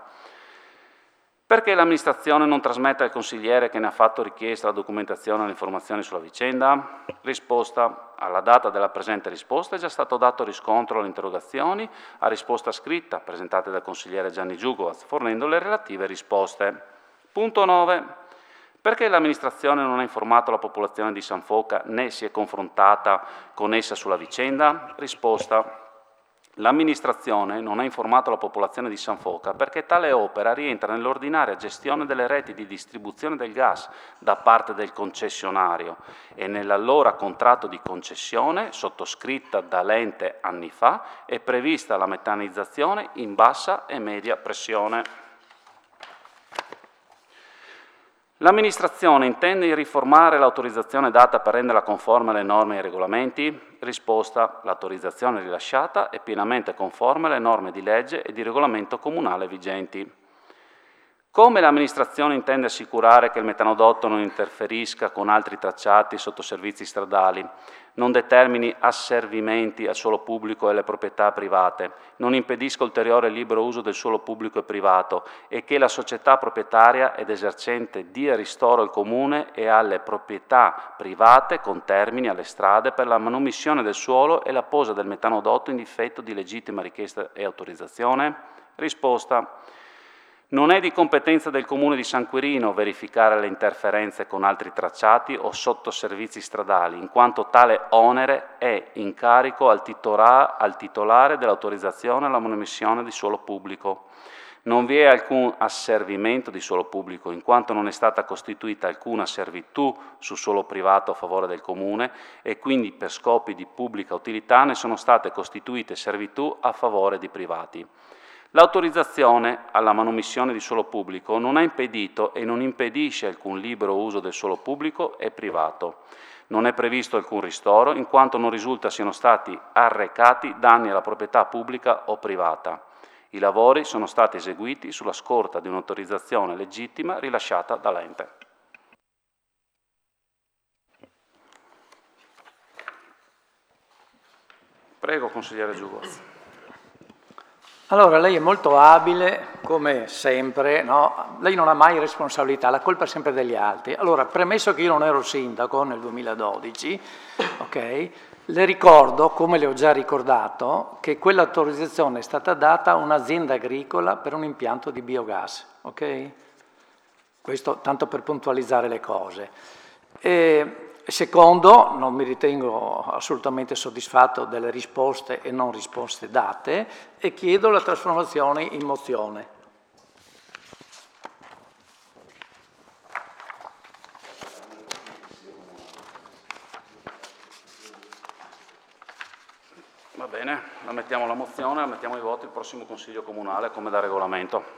Perché l'amministrazione non trasmette al consigliere che ne ha fatto richiesta la documentazione e le informazioni sulla vicenda? Risposta. Alla data della presente risposta è già stato dato riscontro alle interrogazioni a risposta scritta presentate dal consigliere Gianni Giugovaz, fornendo le relative risposte. Punto nove. Perché l'amministrazione non ha informato la popolazione di San Foca né si è confrontata con essa sulla vicenda? Risposta. L'amministrazione non ha informato la popolazione di San Foca perché tale opera rientra nell'ordinaria gestione delle reti di distribuzione del gas da parte del concessionario e nell'allora contratto di concessione, sottoscritta dall'ente anni fa, è prevista la metanizzazione in bassa e media pressione. L'amministrazione intende riformare l'autorizzazione data per renderla conforme alle norme e ai regolamenti? Risposta. L'autorizzazione rilasciata è pienamente conforme alle norme di legge e di regolamento comunale vigenti. Come l'amministrazione intende assicurare che il metanodotto non interferisca con altri tracciati e sottoservizi stradali, non determini asservimenti al suolo pubblico e alle proprietà private, non impedisca ulteriore libero uso del suolo pubblico e privato e che la società proprietaria ed esercente dia ristoro al comune e alle proprietà private con termini alle strade per la manomissione del suolo e la posa del metanodotto in difetto di legittima richiesta e autorizzazione? Risposta. Non è di competenza del Comune di San Quirino verificare le interferenze con altri tracciati o sottoservizi stradali, in quanto tale onere è in carico al, titola, al titolare dell'autorizzazione alla manomissione di suolo pubblico. Non vi è alcun asservimento di suolo pubblico, in quanto non è stata costituita alcuna servitù su suolo privato a favore del Comune e quindi per scopi di pubblica utilità ne sono state costituite servitù a favore di privati. L'autorizzazione alla manomissione di suolo pubblico non ha impedito e non impedisce alcun libero uso del suolo pubblico e privato. Non è previsto alcun ristoro, in quanto non risulta siano stati arrecati danni alla proprietà pubblica o privata. I lavori sono stati eseguiti sulla scorta di un'autorizzazione legittima rilasciata dall'ente. Prego, consigliere Giugovaz. Allora, lei è molto abile, come sempre, no? Lei non ha mai responsabilità, la colpa è sempre degli altri. Allora, premesso che io non ero sindaco nel duemiladodici, ok? Le ricordo, come le ho già ricordato, che quell'autorizzazione è stata data a un'azienda agricola per un impianto di biogas, ok? Questo tanto per puntualizzare le cose. E, secondo, non mi ritengo assolutamente soddisfatto delle risposte e non risposte date e chiedo la trasformazione in mozione. Va bene, la mettiamo la mozione, la mettiamo ai voti il prossimo Consiglio Comunale come da regolamento.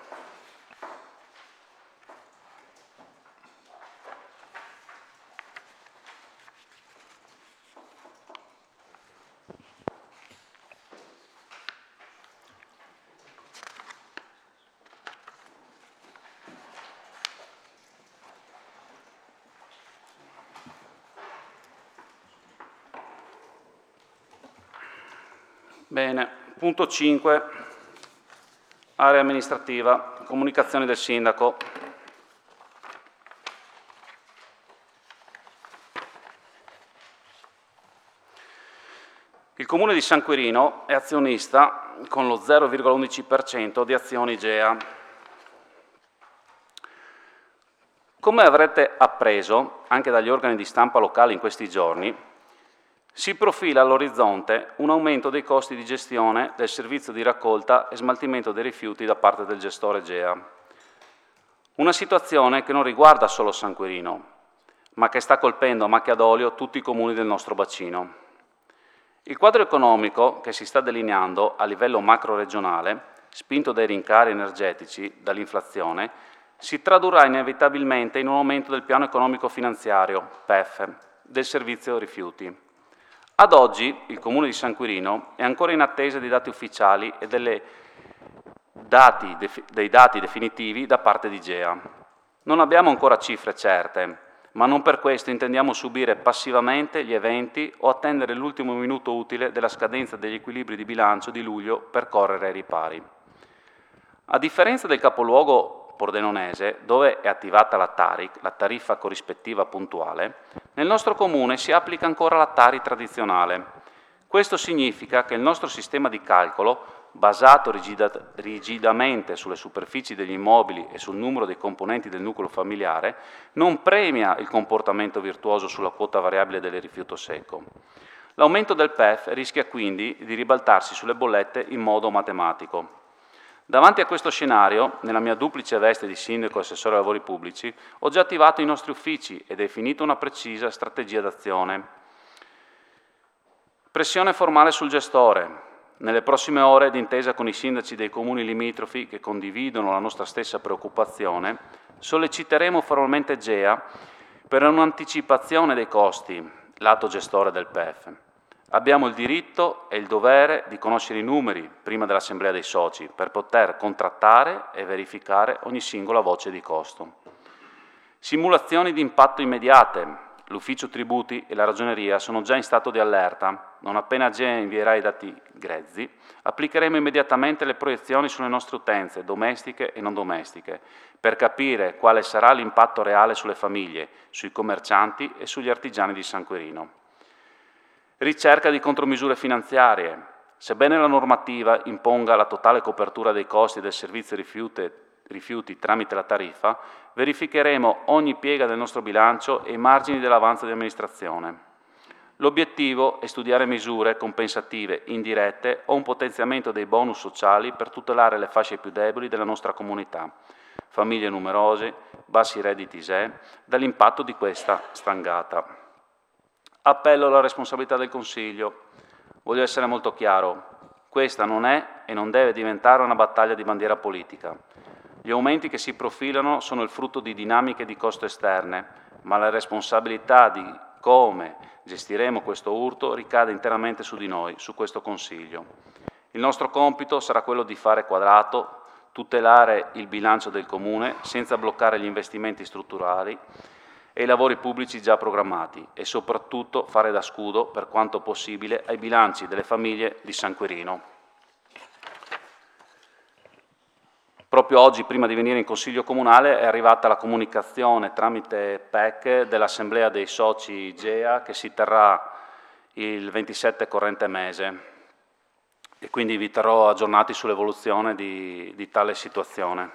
Bene, punto cinque, area amministrativa, comunicazioni del sindaco. Il Comune di San Quirino è azionista con lo zero virgola undici per cento di azioni Gea. Come avrete appreso anche dagli organi di stampa locali in questi giorni, si profila all'orizzonte un aumento dei costi di gestione del servizio di raccolta e smaltimento dei rifiuti da parte del gestore Gea. Una situazione che non riguarda solo San Quirino, ma che sta colpendo a macchia d'olio tutti i comuni del nostro bacino. Il quadro economico che si sta delineando a livello macro-regionale, spinto dai rincari energetici, dall'inflazione, si tradurrà inevitabilmente in un aumento del piano economico-finanziario, P E F, del servizio rifiuti. Ad oggi il Comune di San Quirino è ancora in attesa dei dati ufficiali e delle dati, dei dati definitivi da parte di Gea. Non abbiamo ancora cifre certe, ma non per questo intendiamo subire passivamente gli eventi o attendere l'ultimo minuto utile della scadenza degli equilibri di bilancio di luglio per correre ai ripari. A differenza del capoluogo pordenonese, dove è attivata la Taric, la tariffa corrispettiva puntuale, Nel nostro comune si applica ancora la Tari tradizionale. Questo significa che il nostro sistema di calcolo, basato rigida, rigidamente sulle superfici degli immobili e sul numero dei componenti del nucleo familiare, non premia il comportamento virtuoso sulla quota variabile del rifiuto secco. L'aumento del P E F rischia quindi di ribaltarsi sulle bollette in modo matematico. Davanti a questo scenario, nella mia duplice veste di sindaco e assessore ai lavori pubblici, ho già attivato i nostri uffici e definito una precisa strategia d'azione. Pressione formale sul gestore. Nelle prossime ore, d'intesa con i sindaci dei comuni limitrofi che condividono la nostra stessa preoccupazione, solleciteremo formalmente G E A per un'anticipazione dei costi, lato gestore del P E F. Abbiamo il diritto e il dovere di conoscere i numeri prima dell'assemblea dei soci per poter contrattare e verificare ogni singola voce di costo. Simulazioni di impatto immediate. L'ufficio tributi e la ragioneria sono già in stato di allerta. Non appena G E A invierà i dati grezzi, applicheremo immediatamente le proiezioni sulle nostre utenze, domestiche e non domestiche, per capire quale sarà l'impatto reale sulle famiglie, sui commercianti e sugli artigiani di San Quirino. Ricerca di contromisure finanziarie. Sebbene la normativa imponga la totale copertura dei costi del servizio rifiuti, rifiuti tramite la tariffa, verificheremo ogni piega del nostro bilancio e i margini dell'avanzo di amministrazione. L'obiettivo è studiare misure compensative indirette o un potenziamento dei bonus sociali per tutelare le fasce più deboli della nostra comunità, famiglie numerose, bassi redditi S E E, dall'impatto di questa stangata. Appello alla responsabilità del Consiglio. Voglio essere molto chiaro, questa non è e non deve diventare una battaglia di bandiera politica. Gli aumenti che si profilano sono il frutto di dinamiche di costo esterne, ma la responsabilità di come gestiremo questo urto ricade interamente su di noi, su questo Consiglio. Il nostro compito sarà quello di fare quadrato, tutelare il bilancio del Comune senza bloccare gli investimenti strutturali e i lavori pubblici già programmati e soprattutto fare da scudo per quanto possibile ai bilanci delle famiglie di San Quirino. Proprio oggi, prima di venire in Consiglio Comunale, è arrivata la comunicazione tramite P E C dell'Assemblea dei Soci G E A che si terrà il ventisette corrente mese e quindi vi terrò aggiornati sull'evoluzione di, di tale situazione.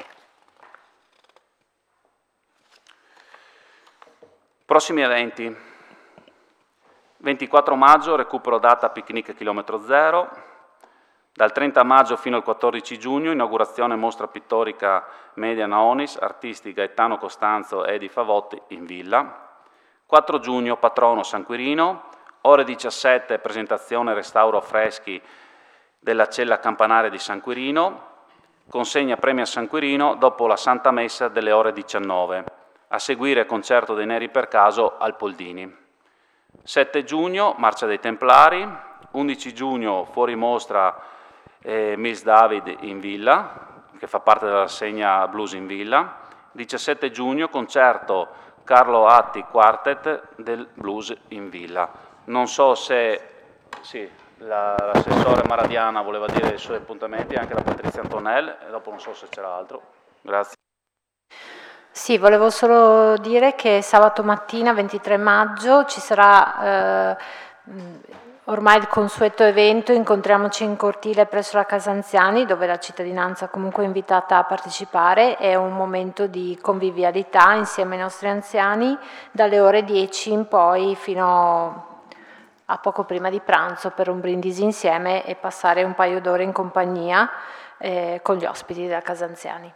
Prossimi eventi. ventiquattro maggio, recupero data picnic chilometro zero. Dal trenta maggio fino al quattordici giugno, inaugurazione mostra pittorica Media Naonis, artisti Gaetano Costanzo e Edi Favotti in villa. quattro giugno, patrono San Quirino. Ore diciassette, presentazione e restauro affreschi della cella campanaria di San Quirino. Consegna premi a San Quirino dopo la Santa Messa delle ore diciannove. A seguire concerto dei Neri per caso al Poldini. sette giugno, Marcia dei Templari. undici giugno, fuori mostra eh, Miss David in villa, che fa parte della rassegna Blues in villa. diciassette giugno, concerto Carlo Atti Quartet del Blues in villa. Non so se sì, la, l'assessore Maradiana voleva dire i suoi appuntamenti, anche la Patrizia Antonell, e dopo non so se c'era altro. Grazie. Sì, volevo solo dire che sabato mattina, ventitré maggio, ci sarà eh, ormai il consueto evento Incontriamoci in cortile presso la Casa Anziani, dove la cittadinanza comunque è invitata a partecipare. È un momento di convivialità insieme ai nostri anziani, dalle ore dieci in poi fino a poco prima di pranzo, per un brindisi insieme e passare un paio d'ore in compagnia eh, con gli ospiti della Casa Anziani.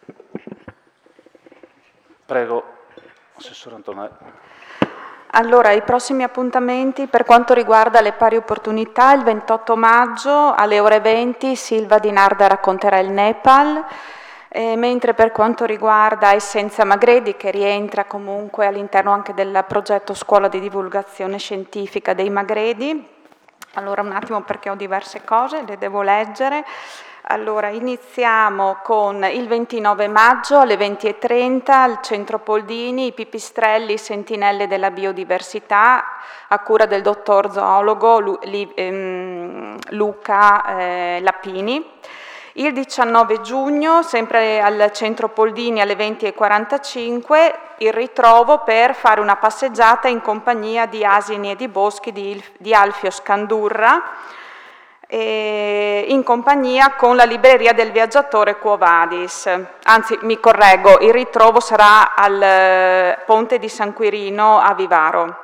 Prego, Assessore Antonelli. Allora, i prossimi appuntamenti per quanto riguarda le pari opportunità, il ventotto maggio alle ore venti Silva Di Narda racconterà il Nepal, eh, mentre per quanto riguarda Essenza Magredi, che rientra comunque all'interno anche del progetto Scuola di Divulgazione Scientifica dei Magredi, allora un attimo perché ho diverse cose, le devo leggere. Allora, iniziamo con il ventinove maggio alle venti e trenta al Centro Poldini, i pipistrelli sentinelle della biodiversità, a cura del dottor zoologo Lu- Li- ehm, Luca eh, Lapini. Il diciannove giugno, sempre al centro Poldini alle venti e quarantacinque, il ritrovo per fare una passeggiata in compagnia di asini e di boschi di, di Alfio Scandurra, in compagnia con la libreria del viaggiatore Quo Vadis. Anzi, mi correggo, il ritrovo sarà al Ponte di San Quirino a Vivaro.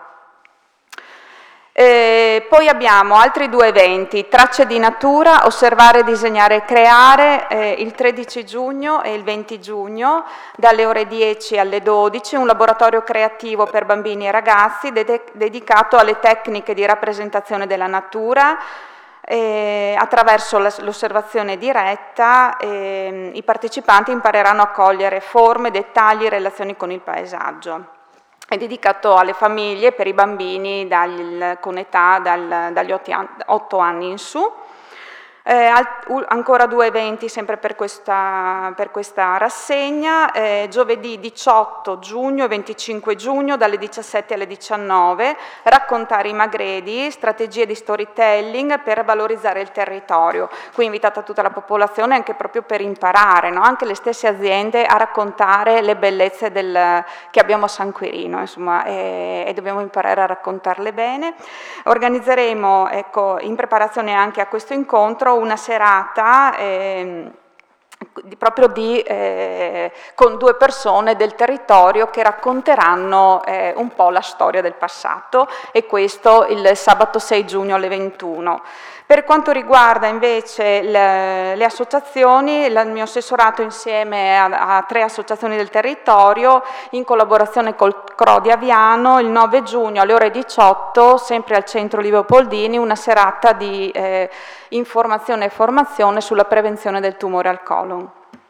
Eh, poi abbiamo altri due eventi: Tracce di natura, osservare, disegnare e creare, eh, il tredici giugno e il venti giugno, dalle ore dieci alle dodici, un laboratorio creativo per bambini e ragazzi ded- dedicato alle tecniche di rappresentazione della natura. Eh, attraverso l'osservazione diretta eh, i partecipanti impareranno a cogliere forme, dettagli, relazioni con il paesaggio. È dedicato alle famiglie, per i bambini dal, con età dal, dagli otto anni in su. Eh, al, ancora due eventi sempre per questa, per questa rassegna, eh, giovedì diciotto giugno e venticinque giugno dalle diciassette alle diciannove, raccontare i Magredi, strategie di storytelling per valorizzare il territorio. Qui è invitata tutta la popolazione anche proprio per imparare, no? Anche le stesse aziende a raccontare le bellezze del, che abbiamo a San Quirino, insomma, e, e dobbiamo imparare a raccontarle bene. Organizzeremo, ecco, in preparazione anche a questo incontro, una serata eh, di, proprio di, eh, con due persone del territorio che racconteranno eh, un po' la storia del passato, e questo il sabato sei giugno alle ventuno. Per quanto riguarda invece le, le associazioni, il mio assessorato insieme a, a tre associazioni del territorio, in collaborazione col C R O di Aviano, il nove giugno alle ore diciotto, sempre al centro Livio Poldini, una serata di eh, informazione e formazione sulla prevenzione del tumore al colon.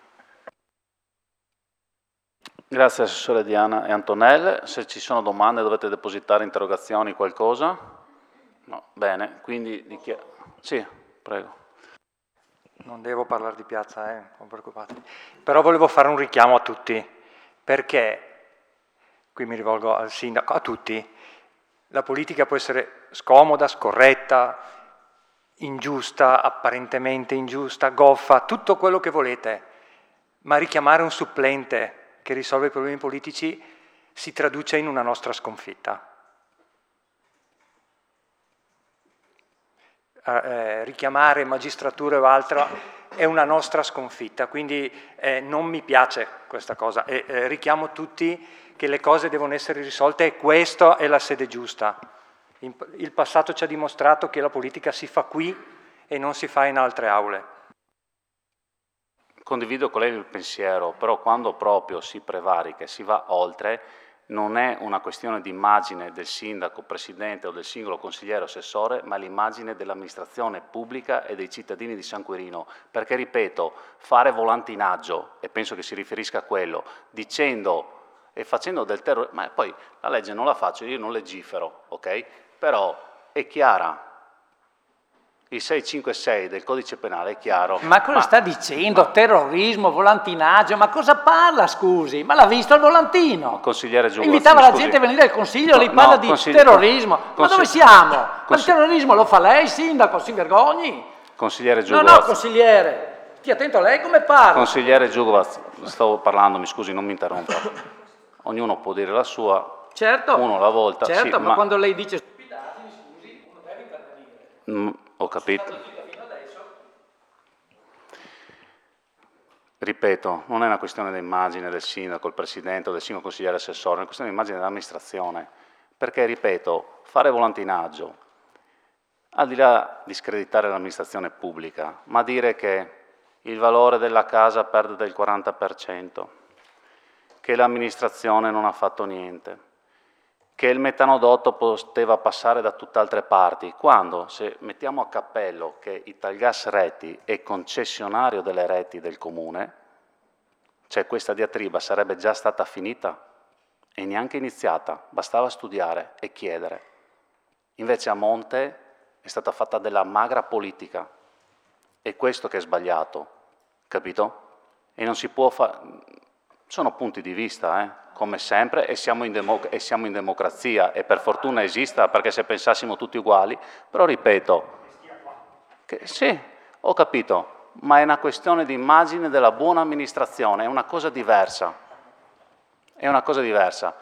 Grazie Assessore Diana e Antonella. Se ci sono domande dovete depositare interrogazioni, qualcosa? No, bene, quindi dichiaro... Sì, prego. Non devo parlare di piazza, eh, non preoccupatevi. Però volevo fare un richiamo a tutti, perché, qui mi rivolgo al sindaco, a tutti, la politica può essere scomoda, scorretta, ingiusta, apparentemente ingiusta, goffa, tutto quello che volete, ma richiamare un supplente che risolve i problemi politici si traduce in una nostra sconfitta. Eh, richiamare magistratura o altro è una nostra sconfitta, quindi eh, non mi piace questa cosa e eh, richiamo tutti che le cose devono essere risolte e questa è la sede giusta. Il passato ci ha dimostrato che la politica si fa qui e non si fa in altre aule. Condivido con lei il pensiero, però quando proprio si prevarica e si va oltre, non è una questione di immagine del sindaco, presidente o del singolo consigliere o assessore, ma l'immagine dell'amministrazione pubblica e dei cittadini di San Quirino. Perché, ripeto, fare volantinaggio, e penso che si riferisca a quello, dicendo e facendo del terrore, ma poi la legge non la faccio, io non legifero, ok? Però è chiara. Il seicentocinquantasei del codice penale è chiaro. Ma cosa ma, sta dicendo? Ma, terrorismo, volantinaggio, ma cosa parla, scusi? Ma l'ha visto il volantino? Consigliere Giugozzi, invitava la gente a venire al consiglio, lei parla no, di terrorismo. Ma dove siamo? Ma il terrorismo lo fa lei, sindaco, si vergogni? Consigliere Giugozzi. No, no, consigliere, stia attento a lei come parla. Consigliere Giugozzi, stavo parlando, mi scusi, non mi interrompa. Ognuno può dire la sua, certo, uno alla volta. Certo, sì, ma, ma quando lei dice stupidaggini, scusi, uno deve intervenire. Mm, ho capito. Ripeto, non è una questione di immagine del sindaco, il presidente o del singolo consigliere assessore, è una questione di immagine dell'amministrazione. Perché, ripeto, fare volantinaggio, al di là di screditare l'amministrazione pubblica, ma dire che il valore della casa perde del quaranta per cento, che l'amministrazione non ha fatto niente, che il metanodotto poteva passare da tutt'altre parti, quando, se mettiamo a cappello che Italgas Reti è concessionario delle reti del Comune, cioè questa diatriba sarebbe già stata finita e neanche iniziata, bastava studiare e chiedere. Invece a monte è stata fatta della magra politica, è questo che è sbagliato, capito? E non si può fare... Sono punti di vista, eh? Come sempre, e siamo, in democ- e siamo in democrazia, e per fortuna esista, perché se pensassimo tutti uguali, però ripeto, che, sì, ho capito, ma è una questione di immagine della buona amministrazione, è una cosa diversa. È una cosa diversa.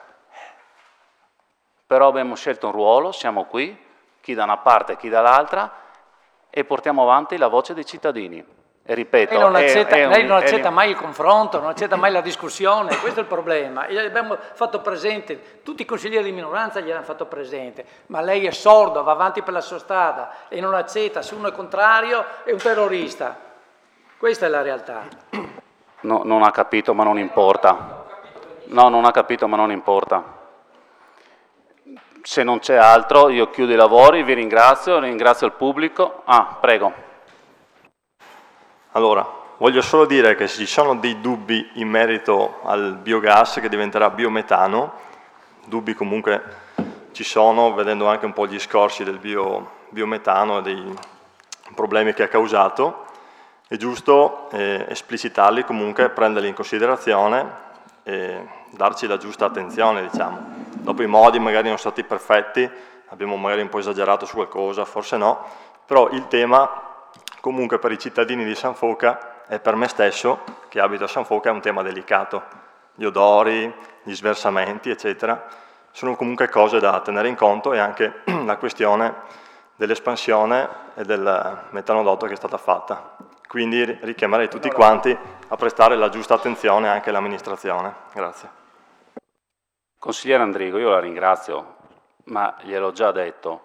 Però abbiamo scelto un ruolo, siamo qui, chi da una parte e chi dall'altra, e portiamo avanti la voce dei cittadini. E ripeto, lei non accetta, è, è lei un, non accetta è... mai il confronto, non accetta mai la discussione, questo è il problema. E abbiamo fatto presente, tutti i consiglieri di minoranza gliel'hanno fatto presente, ma lei è sordo, va avanti per la sua strada e non accetta, se uno è contrario è un terrorista. Questa è la realtà. No, non ha capito, ma non importa. No, non ha capito, ma non importa. Se non c'è altro, io chiudo i lavori, vi ringrazio, ringrazio il pubblico. Ah, prego. Allora, voglio solo dire che se ci sono dei dubbi in merito al biogas che diventerà biometano, dubbi comunque ci sono, vedendo anche un po' gli discorsi del bio, biometano e dei problemi che ha causato, è giusto eh, esplicitarli comunque, prenderli in considerazione e darci la giusta attenzione, diciamo. Dopo i modi magari non sono stati perfetti, abbiamo magari un po' esagerato su qualcosa, forse no, però il tema comunque per i cittadini di San Foca e per me stesso, che abito a San Foca, è un tema delicato. Gli odori, gli sversamenti, eccetera, sono comunque cose da tenere in conto e anche la questione dell'espansione e del metanodotto che è stata fatta. Quindi richiamerei tutti quanti a prestare la giusta attenzione anche all'amministrazione. Grazie. Consigliere Andrigo, io la ringrazio, ma gliel'ho già detto.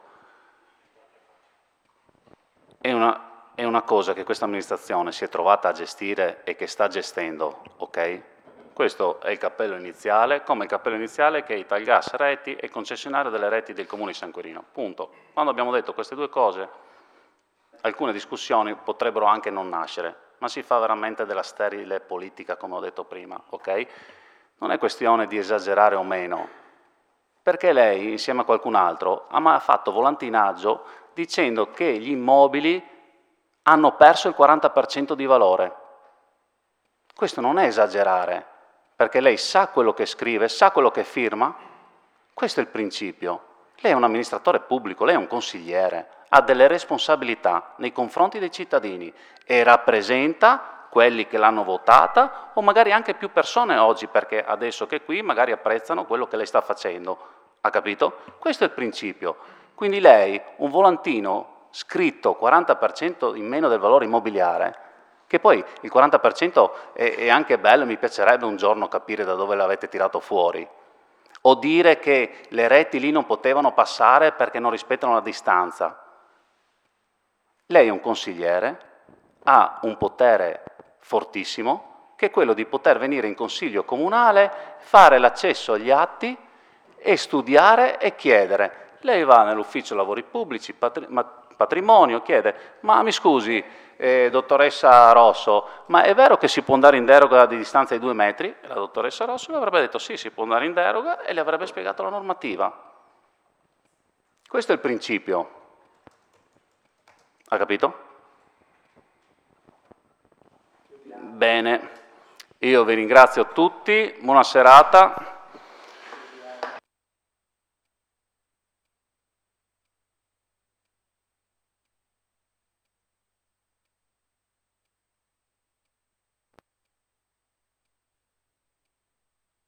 È una... È una cosa che questa amministrazione si è trovata a gestire e che sta gestendo, ok? Questo è il cappello iniziale, come il cappello iniziale che è Italgas Reti e concessionario delle reti del Comune di San Quirino, punto. Quando abbiamo detto queste due cose, alcune discussioni potrebbero anche non nascere, ma si fa veramente della sterile politica, come ho detto prima, ok? Non è questione di esagerare o meno, perché lei, insieme a qualcun altro, ha fatto volantinaggio dicendo che gli immobili hanno perso il quaranta per cento di valore. Questo non è esagerare, perché lei sa quello che scrive, sa quello che firma. Questo è il principio. Lei è un amministratore pubblico, lei è un consigliere, ha delle responsabilità nei confronti dei cittadini e rappresenta quelli che l'hanno votata o magari anche più persone oggi, perché adesso che è qui magari apprezzano quello che lei sta facendo. Ha capito? Questo è il principio. Quindi lei, un volantino scritto quaranta per cento in meno del valore immobiliare, che poi il quaranta per cento è, è anche bello, mi piacerebbe un giorno capire da dove l'avete tirato fuori, o dire che le reti lì non potevano passare perché non rispettano la distanza. Lei è un consigliere, ha un potere fortissimo, che è quello di poter venire in consiglio comunale, fare l'accesso agli atti e studiare e chiedere. Lei va nell'ufficio lavori pubblici, patri patrimonio, chiede, ma mi scusi, eh, dottoressa Rosso, ma è vero che si può andare in deroga di distanza di due metri? E la dottoressa Rosso le avrebbe detto sì, si può andare in deroga e le avrebbe spiegato la normativa. Questo è il principio. Ha capito? Bene, io vi ringrazio tutti, buona serata.